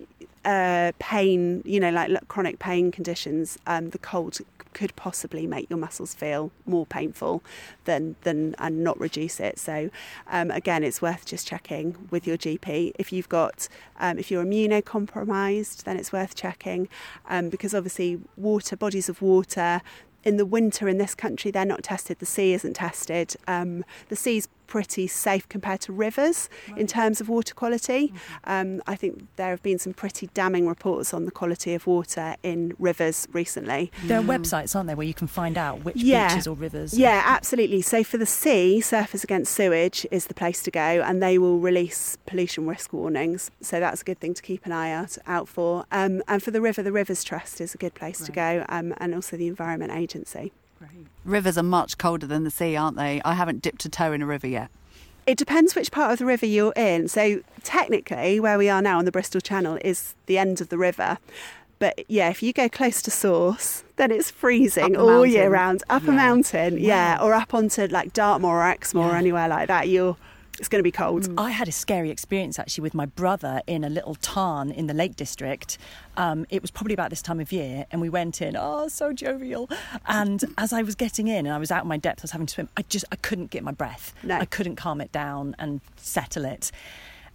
Uh, pain, you know, like chronic pain conditions, um, the cold could possibly make your muscles feel more painful than than and not reduce it. So um, again, it's worth just checking with your G P. If you've got, um, if you're immunocompromised, then it's worth checking um, because obviously water, bodies of water. In the winter in this country, they're not tested. The sea isn't tested. Um, the sea's pretty safe compared to rivers right. in terms of water quality. Mm-hmm. Um, I think there have been some pretty damning reports on the quality of water in rivers recently. There are websites, aren't there, where you can find out which yeah. beaches or rivers? Yeah, absolutely. So for the sea, Surfers Against Sewage is the place to go, and they will release pollution risk warnings. So that's a good thing to keep an eye out, out for. Um, and for the river, the Rivers Trust is a good place right. to go, um, and also the Environment Agency. Great. Rivers are much colder than the sea, aren't they? I haven't dipped a toe in a river yet. It depends which part of the river you're in. So technically, where we are now on the Bristol Channel is the end of the river. But yeah, if you go close to source, then it's freezing all mountain. year round. Up yeah. a mountain, wow. yeah, or up onto like Dartmoor or Exmoor yeah. or anywhere like that. You're It's going to be cold. Mm. I had a scary experience actually with my brother in a little tarn in the Lake District. Um, it was probably about this time of year, and we went in, oh, so jovial. And as I was getting in and I was out of my depth, I was having to swim, I just, I couldn't get my breath. No. I couldn't calm it down and settle it.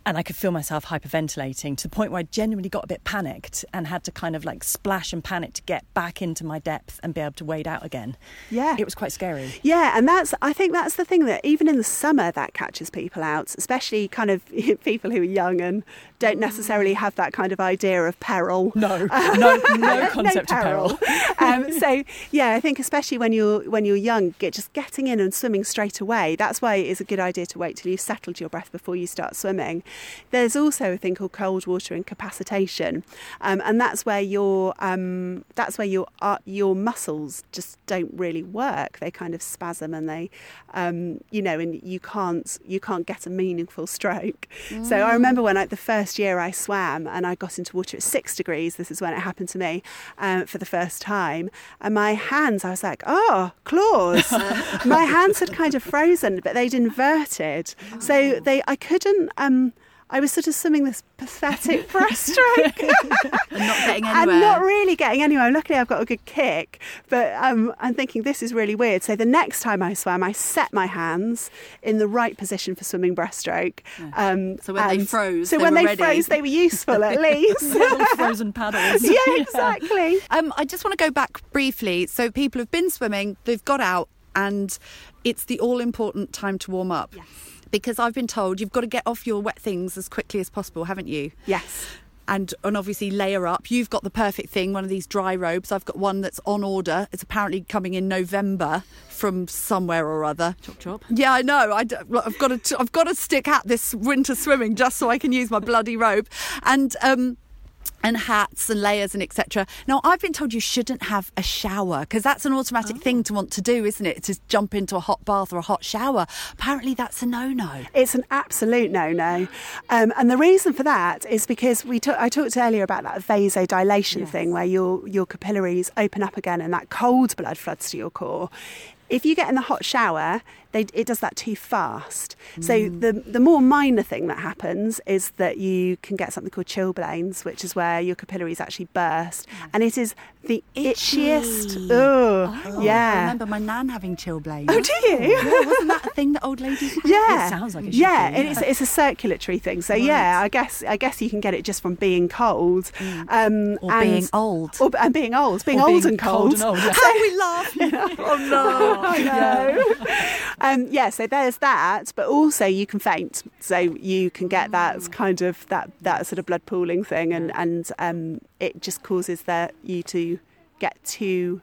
and I could feel myself hyperventilating to the point where I genuinely got a bit panicked and had to kind of like splash and panic to get back into my depth and be able to wade out again. Yeah. It was quite scary. Yeah, and that's, I think that's the thing, that even in the summer that catches people out, especially kind of people who are young and don't necessarily have that kind of idea of peril. No, no, no concept no of peril. um, so yeah, I think especially when you're when you're young, get, just getting in and swimming straight away. That's why it's a good idea to wait till you've settled your breath before you start swimming. There's also a thing called cold water incapacitation, um, and that's where your um, that's where your uh, your muscles just don't really work. They kind of spasm and they, um, you know, and you can't you can't get a meaningful stroke. Mm. So I remember when I, the first year I swam and I got into water at six degrees. This is when it happened to me um, for the first time, and my hands, I was like, oh, claws. My hands had kind of frozen, but they'd inverted, oh. so they I couldn't. Um, I was sort of swimming this pathetic breaststroke and not getting anywhere. And not really getting anywhere. Luckily, I've got a good kick, but um, I'm thinking this is really weird. So the next time I swam, I set my hands in the right position for swimming breaststroke. Um, so when they froze, so they when were they ready. froze, they were useful at least. Little frozen paddles. Yeah, exactly. Um, I just want to go back briefly. So people have been swimming, they've got out, and it's the all-important time to warm up. Yes. Because I've been told you've got to get off your wet things as quickly as possible, haven't you? Yes. And, and obviously layer up. You've got the perfect thing, one of these dry robes. I've got one that's on order. It's apparently coming in November from somewhere or other. Chop chop. Yeah, I know. I, I've got to. I've got to stick at this winter swimming just so I can use my bloody robe, and um, and hats and layers and et cetera. Now, I've been told you shouldn't have a shower because that's an automatic oh. thing to want to do, isn't it? To jump into a hot bath or a hot shower. Apparently, that's a no-no. It's an absolute no-no. Um, and the reason for that is because we t- I talked earlier about that vasodilation yes. thing where your, your capillaries open up again and that cold blood floods to your core. If you get in the hot shower, they, it does that too fast. Mm. So the the more minor thing that happens is that you can get something called chilblains, which is where your capillaries actually burst. Yes. And it is the Itchy. itchiest. Oh, oh, yeah. I remember my nan having chilblains. Oh, do you? Yeah, wasn't that a thing that old ladies had? Yeah. It sounds like it should yeah, be. Yeah, it's, it's a circulatory thing. So, right. yeah, I guess I guess you can get it just from being cold. Mm. Um, or and, being old. Or, and being old. Being or old being and cold. cold and old yeah. How we laugh. Oh, no. I know. um, yeah, so there's that, but also you can faint. So you can get that kind of, that, that sort of blood pooling thing, and, and um, it just causes that you to get too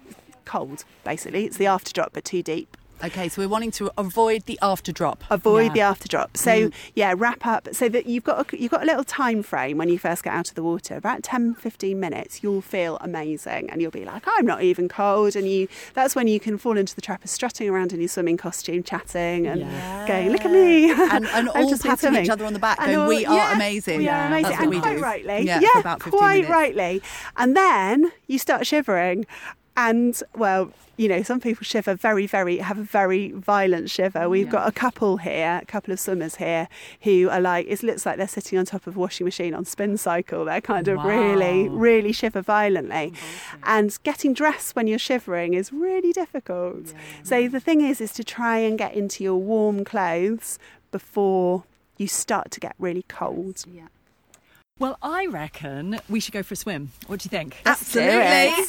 cold, basically. It's the after drop, but too deep. Okay, so we're wanting to avoid the after drop. Avoid yeah. the after drop. So mm. yeah, wrap up so that you've got a, you've got a little time frame when you first get out of the water. About ten, fifteen minutes, you'll feel amazing, and you'll be like, I'm not even cold. And you that's when you can fall into the trap of strutting around in your swimming costume, chatting and yeah. going, look at me, and, and all just patting each other on the back, going, all, we are yeah, amazing. We are amazing, That's and what we quite do. rightly, yeah, yeah for about fifteen quite minutes. rightly. And then you start shivering. And, well, you know, some people shiver very, very, have a very violent shiver. We've yeah. got a couple here, a couple of swimmers here who are like, it looks like they're sitting on top of a washing machine on spin cycle. They're kind of wow. really, really shiver violently. Mm-hmm. And getting dressed when you're shivering is really difficult. Yeah. So the thing is, is to try and get into your warm clothes before you start to get really cold. Yeah. Well, I reckon we should go for a swim. What do you think? Absolutely.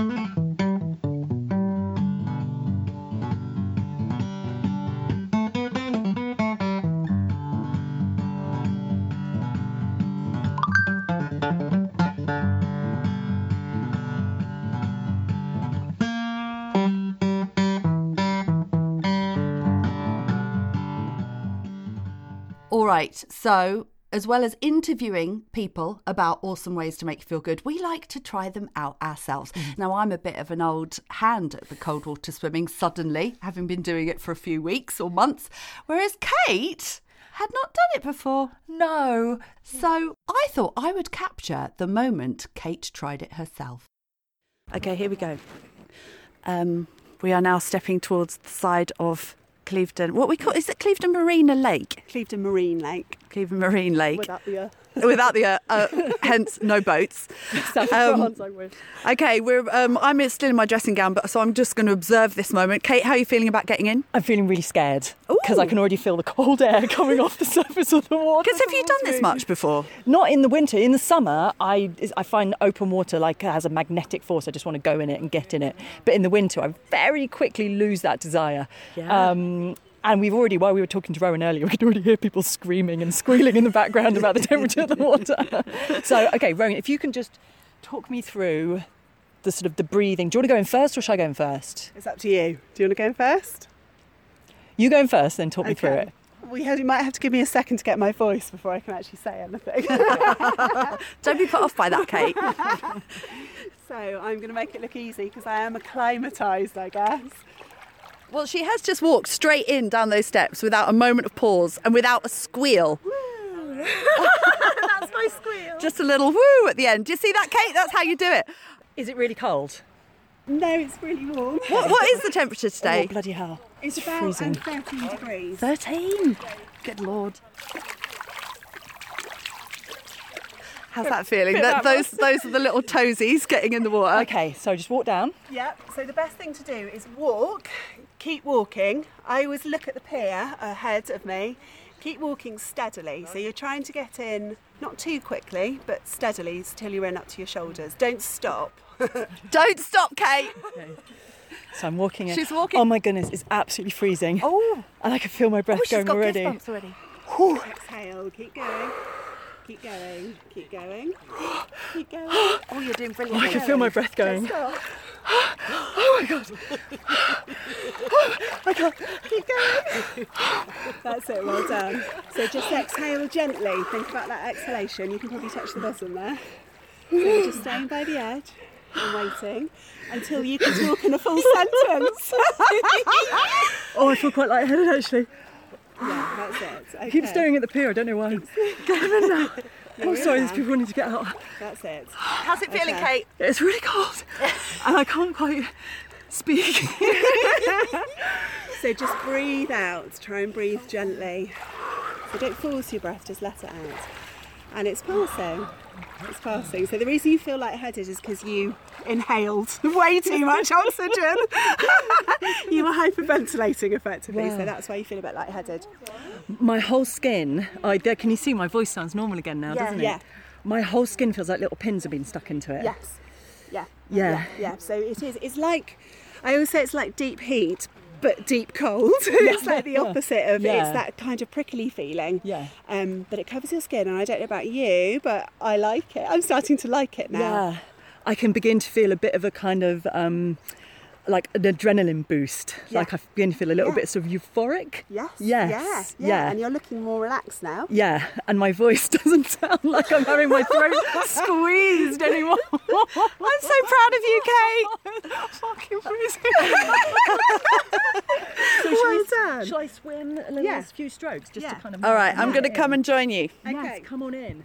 All right, so as well as interviewing people about awesome ways to make you feel good, we like to try them out ourselves. Mm. Now, I'm a bit of an old hand at the cold water swimming suddenly, having been doing it for a few weeks or months, whereas Kate had not done it before. No. So I thought I would capture the moment Kate tried it herself. Okay, here we go. Um, we are now stepping towards the side of Clevedon. What we call, is it Clevedon Marina Lake? Clevedon Marine Lake. Clevedon Marine Lake. Without the uh, without the uh, uh, hence no boats. South Um, France, I wish. Okay, we're. Um, I'm still in my dressing gown, but so I'm just going to observe this moment. Kate, how are you feeling about getting in? I'm feeling really scared because I can already feel the cold air coming off the surface of the water. Because have you done towards this me. much before? Not in the winter. In the summer, I I find open water like has a magnetic force. I just want to go in it and get in it. But in the winter, I very quickly lose that desire. Yeah. Um, and we've already, while we were talking to Rowan earlier, we could already hear people screaming and squealing in the background about the temperature of the water. So, okay, Rowan, if you can just talk me through the sort of the breathing. Do you want to go in first or shall I go in first? It's up to you. Do you want to go in first? You go in first, then talk me through Okay. it. We had, you might have to give me a second to get my voice before I can actually say anything. Don't be put off by that, Kate. So I'm going to make it look easy because I am acclimatised, I guess. Well, she has just walked straight in down those steps without a moment of pause and without a squeal. That's my squeal. Just a little woo at the end. Do you see that, Kate? That's how you do it. Is it really cold? No, it's really warm. What, what is the temperature Oh, today? bloody hell. It's about freezing. um, thirteen degrees. thirteen. Good Lord. How's that feeling? bit That, those, nervous. those are the little toesies getting in the water. Okay, so just walk down. Yep, so the best thing to do is walk, keep walking. I always look at the pier ahead of me. Keep walking steadily. So you're trying to get in, not too quickly, but steadily till you're in up to your shoulders. Don't stop. Don't stop, Kate. So I'm walking in. She's walking- Oh my goodness, it's absolutely freezing. Oh, And I can feel my breath oh she's going got already. goosebumps already. Exhale, keep going. Keep going, keep going, keep going. Oh, you're doing Oh, brilliantly. I can feel my breath going. Stop. Oh my god. I can't. Keep going. That's it, well done. So just exhale gently. Think about that exhalation. You can probably touch the bottom there. So you're just staying by the edge and waiting until you can talk in a full sentence. Oh, I feel quite lightheaded actually. Yeah, that's it. Okay. I keep staring at the pier, I don't know why. Get him in now. I'm sorry, there's people wanting to get out. That's it. How's it feeling, Okay. Kate? It's really cold. And I can't quite speak. So just breathe out. Try and breathe gently. So don't force your breath, just let it out. And it's passing. It's passing. So the reason you feel lightheaded is because you inhaled way too much oxygen. You were hyperventilating effectively, Wow. so that's why you feel a bit lightheaded. My whole skin, I, there, can you see my voice sounds normal again now, Yeah. doesn't it? Yeah. My whole skin feels like little pins have been stuck into it. Yes. Yeah. Yeah. Yeah. Yeah. So it is. It's like, I always say it's like deep heat, but deep cold. It's like the opposite of, Yeah. it's that kind of prickly feeling. Yeah. Um, but it covers your skin, and I don't know about you, but I like it. I'm starting to like it now. Yeah. I can begin to feel a bit of a kind of, um, like an adrenaline boost. Yeah. Like I begin to feel a little Yeah. bit sort of euphoric. Yes. Yes. Yeah. Yeah. Yeah. And you're looking more relaxed now. Yeah, and my voice doesn't sound like I'm having my throat squeezed anymore. I'm so proud of you, Kate. Fucking freezing. So Well shall, we, done. shall I swim a little Yeah. few strokes just Yeah. to kind of... All right, I'm Yeah. going to come and join you. Yes, Okay. come on in.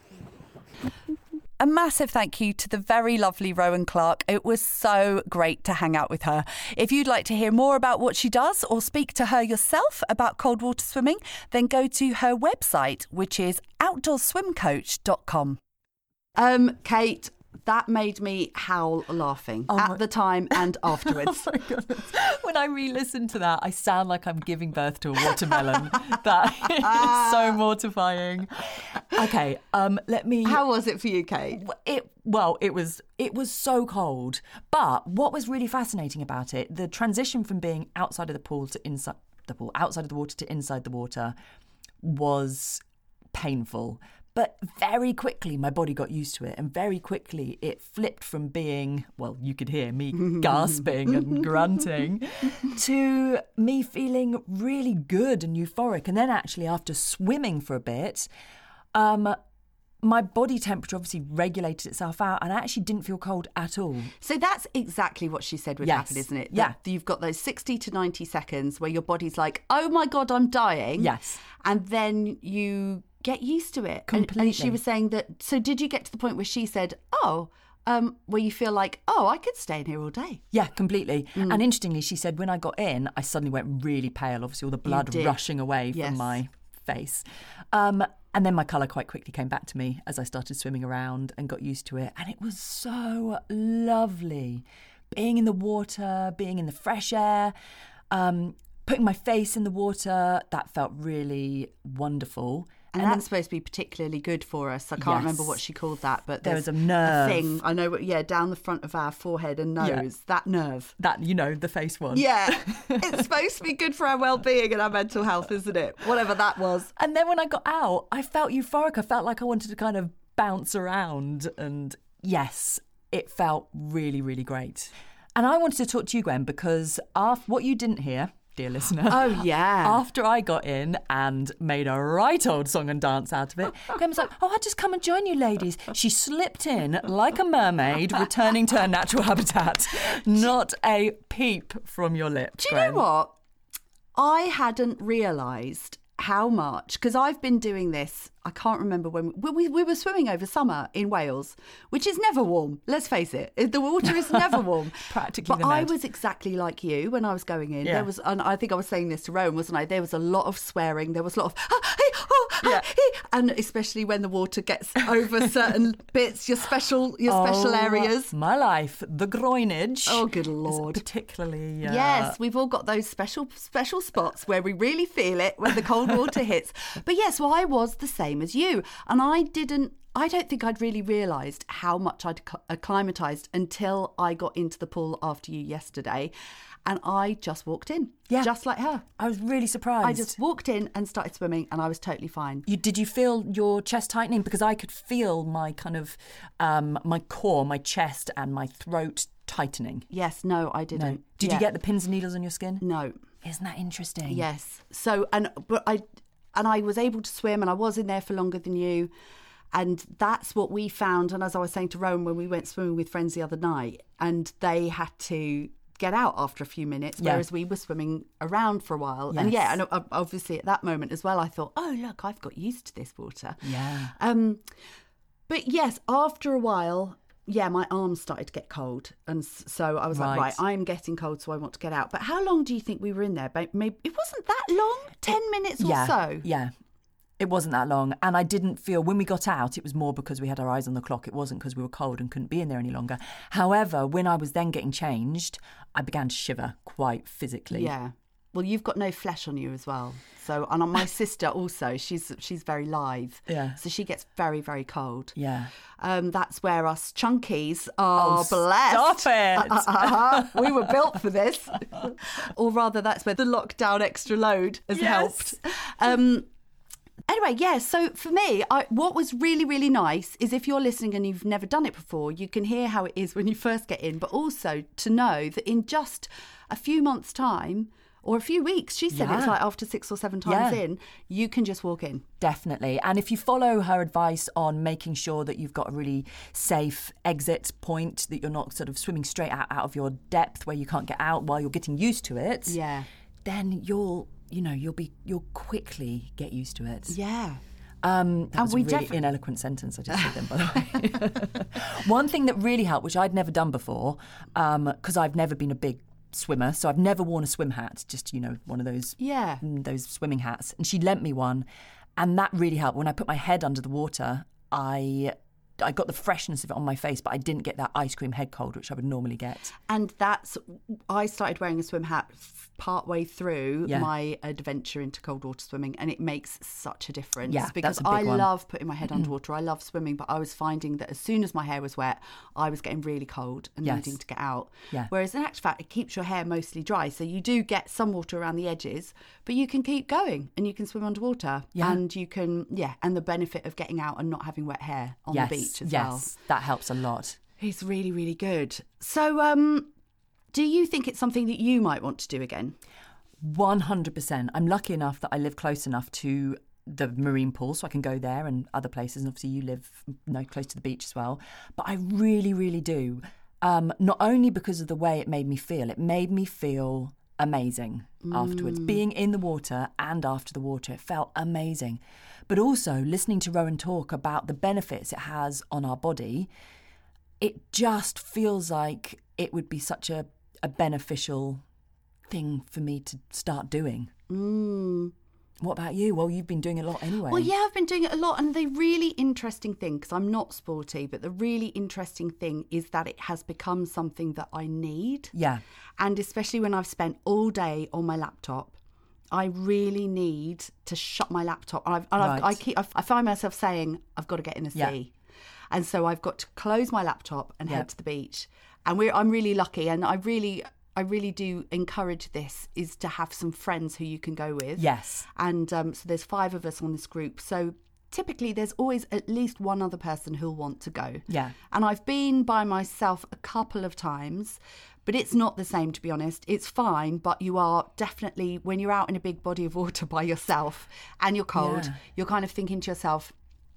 A massive thank you to the very lovely Rowan Clark. It was so great to hang out with her. If you'd like to hear more about what she does or speak to her yourself about cold water swimming, then go to her website, which is outdoor swim coach dot com. Um, Kate, that made me howl laughing Oh at my- the time and afterwards. Oh my goodness. When I re-listen to that, I sound like I'm giving birth to a watermelon. That is so mortifying. Okay, um, let me... How was it for you, Kate? It well, it was it was so cold. But what was really fascinating about it, the transition from being outside of the pool to inside the pool, outside of the water to inside the water, was painful. But very quickly, my body got used to it, and very quickly it flipped from being, well, you could hear me gasping and grunting, to me feeling really good and euphoric. And then actually, after swimming for a bit, um, my body temperature obviously regulated itself out, and I actually didn't feel cold at all. So that's exactly what she said would Yes. happen, isn't it? Yeah. That you've got those sixty to ninety seconds where your body's like, oh my God, I'm dying. Yes. And then you get used to it. And- And, she Completely. was saying that, so did you get to the point where she said, oh, um, where you feel like, oh, I could stay in here all day? Yeah, completely. Mm. And interestingly, she said when I got in, I suddenly went really pale, obviously all the blood did. rushing away Yes. from my face. Um, And then my colour quite quickly came back to me as I started swimming around and got used to it. And it was so lovely. Being in the water, being in the fresh air, um, putting my face in the water, that felt really wonderful. And, And that's supposed to be particularly good for us. I can't Yes. remember what she called that, but There there's was a nerve. thing. I know, what- yeah, down the front of our forehead and nose, Yeah. that nerve. That, you know, the face one. Yeah, it's supposed to be good for our well-being and our mental health, isn't it? Whatever that was. And then when I got out, I felt euphoric. I felt like I wanted to kind of bounce around. And yes, it felt really, really great. And I wanted to talk to you, Gwen, because after, what you didn't hear, dear listener. Oh, yeah. After I got in and made a right old song and dance out of it, Gwen was like, oh, I'll just come and join you ladies. She slipped in like a mermaid, returning to her natural habitat. Not a peep from your lips, Do you Gwen. know what? I hadn't realised how much, because I've been doing this, I can't remember when, we, we, we were swimming over summer in Wales, which is never warm, let's face it. The water is never warm. Practically But the I med. was exactly like you when I was going in. Yeah. There was, and I think I was saying this to Rowan, wasn't I? There was a lot of swearing. There was a lot of, ah, hey, oh, ah, Yeah. hey. And especially when the water gets over certain bits, your special, your special Oh, areas. My life, the groinage. Oh, good is Lord. particularly. Uh, Yes, we've all got those special special spots where we really feel it when the cold water hits. But yes, well, I was the same as you. And I didn't, I don't think I'd really realised how much I'd acc- acclimatised until I got into the pool after you yesterday. And I just walked in, Yeah. just like her. I was really surprised. I just walked in and started swimming and I was totally fine. You, did you feel your chest tightening? Because I could feel my kind of, um, my core, my chest and my throat tightening. Yes, no, I didn't. No. Did Yeah. you get the pins and needles on your skin? No. Isn't that interesting? Yes. So and but I and I was able to swim and I was in there for longer than you. And that's what we found. And as I was saying to Rowan when we went swimming with friends the other night, and they had to get out after a few minutes, Yeah. whereas we were swimming around for a while. And Yes. yeah, and uh, obviously at that moment as well, I thought, oh, look, I've got used to this water. Yeah. Um, but yes, after a while, yeah, my arms started to get cold. And s- so I was like, Right. right, I'm getting cold, so I want to get out. But how long do you think we were in there? Ba- Maybe it wasn't that long, ten minutes or yeah. so. Yeah. It wasn't that long. And I didn't feel, when we got out, it was more because we had our eyes on the clock. It wasn't because we were cold and couldn't be in there any longer. However, when I was then getting changed, I began to shiver quite physically. Yeah. Well, you've got no flesh on you as well. So, and my sister also, she's she's very lithe. Yeah. So she gets very, very cold. Yeah. Um, that's where us chunkies are Oh, blessed. stop it. We were built for this. Or rather, that's where the lockdown extra load has Yes. helped. Um, anyway, yeah, so for me, I, what was really, really nice is if you're listening and you've never done it before, you can hear how it is when you first get in, but also to know that in just a few months' time, or a few weeks, she said Yeah. it's like after six or seven times Yeah. in, you can just walk in. Definitely. And if you follow her advice on making sure that you've got a really safe exit point, that you're not sort of swimming straight out, out of your depth where you can't get out while you're getting used to it, Yeah. then you'll, you know, you'll be, you'll quickly get used to it. Yeah. Um, that And was we a really defi- ineloquent sentence I just said then, by the way. One thing that really helped, which I'd never done before, because I've never been a big swimmer, so I've never worn a swim hat, just, you know, one of those Yeah. mm, those swimming hats, and she lent me one, and that really helped. When I put my head under the water, I I got the freshness of it on my face, but I didn't get that ice cream head cold, which I would normally get. And that's, I started wearing a swim hat partway through Yeah. my adventure into cold water swimming, and it makes such a difference. Yeah, because that's a big I one. love putting my head underwater. I love swimming, but I was finding that as soon as my hair was wet, I was getting really cold and Yes. needing to get out. Yeah. Whereas in actual fact, it keeps your hair mostly dry. So you do get some water around the edges, but you can keep going and you can swim underwater. Yeah. And you can, yeah, and the benefit of getting out and not having wet hair on yes, the beach as yes, well. that helps a lot. It's really, really good. So, um, do you think it's something that you might want to do again? one hundred percent. I'm lucky enough that I live close enough to the marine pool, so I can go there and other places. And obviously you live, you know, close to the beach as well. But I really, really do. Um, not only because of the way it made me feel, it made me feel amazing afterwards. Being in the water and after the water, it felt amazing. But also listening to Rowan talk about the benefits it has on our body, it just feels like it would be such a, a beneficial thing for me to start doing. Mm. What about you? Well, you've been doing a lot anyway. Well, yeah, I've been doing it a lot. And the really interesting thing, because I'm not sporty, but the really interesting thing is that it has become something that I need. Yeah. And especially when I've spent all day on my laptop, I really need to shut my laptop. And I've, and I've, Right. I, keep, I find myself saying, I've got to get in the sea. Yeah. And so I've got to close my laptop and Yeah. head to the beach. And we're, I'm really lucky. And I really... I really do encourage this, is to have some friends who you can go with. Yes. And um, so there's five of us on this group. So typically there's always at least one other person who'll want to go. Yeah. And I've been by myself a couple of times, but it's not the same, to be honest. It's fine, but you are definitely, when you're out in a big body of water by yourself and you're cold, Yeah. you're kind of thinking to yourself,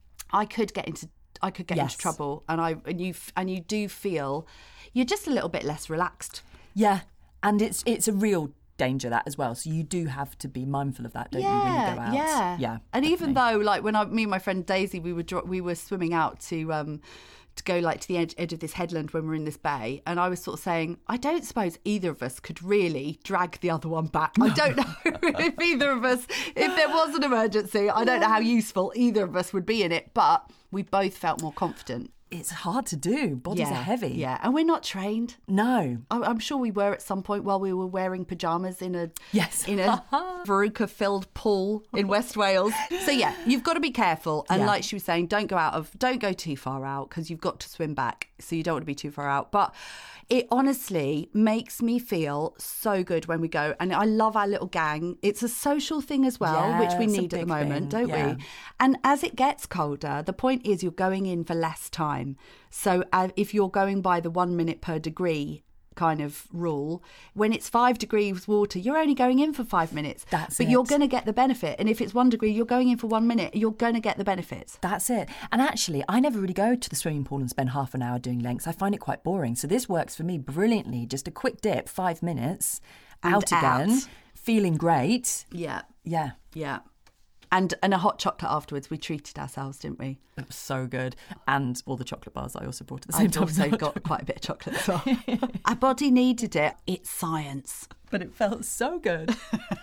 I could get into I could get Yes. into trouble. And I and you and you do feel you're just a little bit less relaxed. Yeah. And it's it's a real danger, that as well. So you do have to be mindful of that, don't you, when you go out? Yeah, Yeah. And even definitely. though, like, when I, me and my friend Daisy, we were dro- we were swimming out to um to go like to the edge, edge of this headland when we were in this bay, and I was sort of saying, I don't suppose either of us could really drag the other one back. I don't know if either of us, if there was an emergency, I don't know how useful either of us would be in it, but we both felt more confident. It's hard to do. Bodies yeah, are heavy. Yeah, and we're not trained. No. I- I'm sure we were at some point while we were wearing pyjamas in a Yes. in a veruca-filled pool in West Wales. So yeah, you've got to be careful. And Yeah. like she was saying, don't go out of don't go too far out, because you've got to swim back. So you don't want to be too far out. But it honestly makes me feel so good when we go. And I love our little gang. It's a social thing as well, Yeah, which we it's a need at the big moment, thing. don't Yeah. we? And as it gets colder, the point is you're going in for less time. So uh, if you're going by the one minute per degree kind of rule, when it's five degrees water, you're only going in for five minutes. That's but it. you're going to get the benefit. And if it's one degree, you're going in for one minute. You're going to get the benefits. That's it. And actually, I never really go to the swimming pool and spend half an hour doing lengths. I find it quite boring. So this works for me brilliantly. Just a quick dip, five minutes, And out again, out. feeling great. Yeah, Yeah. yeah. And and a hot chocolate afterwards. We treated ourselves, didn't we? It was so good. And all the chocolate bars I also brought at the same I've time. also got quite a bit of chocolate as well. Our body needed it. It's science. But it felt so good.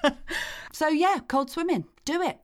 So yeah, cold swimming. Do it.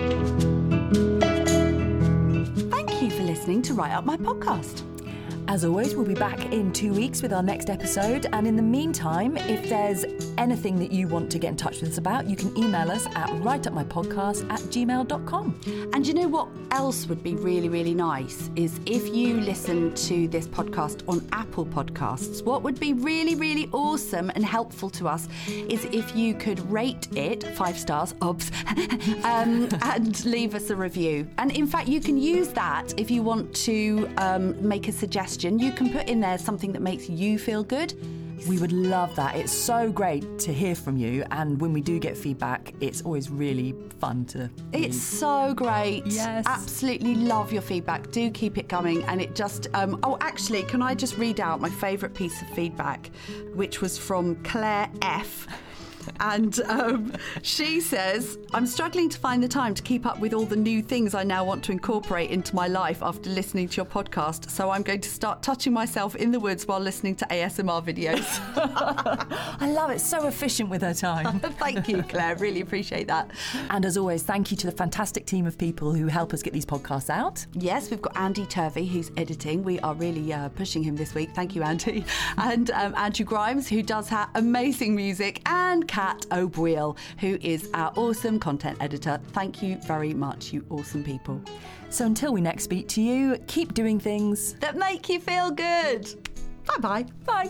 Thank you for listening to Write Up My Podcast. As always, we'll be back in two weeks with our next episode. And in the meantime, if there's anything that you want to get in touch with us about, you can email us at writeupmypodcast at gmail dot com. And you know what else would be really, really nice is if you listen to this podcast on Apple Podcasts. What would be really, really awesome and helpful to us is if you could rate it, five stars, obs, um, and leave us a review. And in fact, you can use that if you want to um, make a suggestion. You can put in there something that makes you feel good. We would love that. It's so great to hear from you. And when we do get feedback, it's always really fun to read. It's so great. Yes. Absolutely love your feedback. Do keep it coming. And it just, um, oh, actually, can I just read out my favourite piece of feedback, which was from Claire F. And um, she says, I'm struggling to find the time to keep up with all the new things I now want to incorporate into my life after listening to your podcast. So I'm going to start touching myself in the woods while listening to A S M R videos. I love it. So efficient with her time. Thank you, Claire. Really appreciate that. And as always, thank you to the fantastic team of people who help us get these podcasts out. Yes, we've got Andy Turvey, who's editing. We are really uh, pushing him this week. Thank you, Andy. And um, Andrew Grimes, who does our amazing music, and Kat O'Brien, who is our awesome content editor. Thank you very much, you awesome people. So until we next speak to you, keep doing things That make you feel good. Bye-bye. Bye.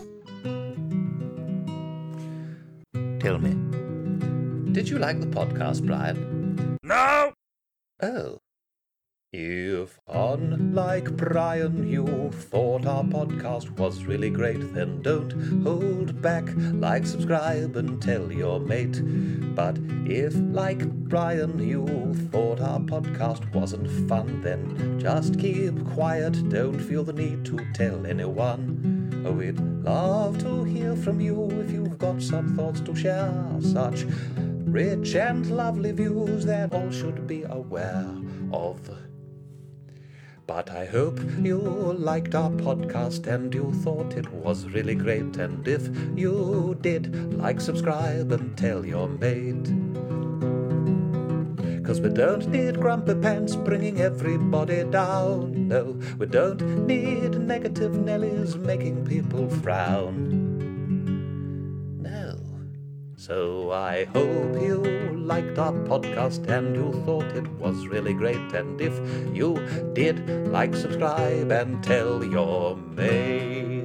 Tell me, did you like the podcast, Brian? No! Oh. If, unlike Brian, you thought our podcast was really great, then don't hold back. Like, subscribe, and tell your mate. But if, like Brian, you thought our podcast wasn't fun, then just keep quiet. Don't feel the need to tell anyone. Oh, we'd love to hear from you if you've got some thoughts to share. Such rich and lovely views that all should be aware of. But I hope you liked our podcast and you thought it was really great. And if you did, like, subscribe, and tell your mate. 'cause we don't need grumpy pants bringing everybody down. No, we don't need negative Nellies making people frown. No. So I hope you liked our podcast and you thought it was really great. And if you did, like, subscribe and tell your mate.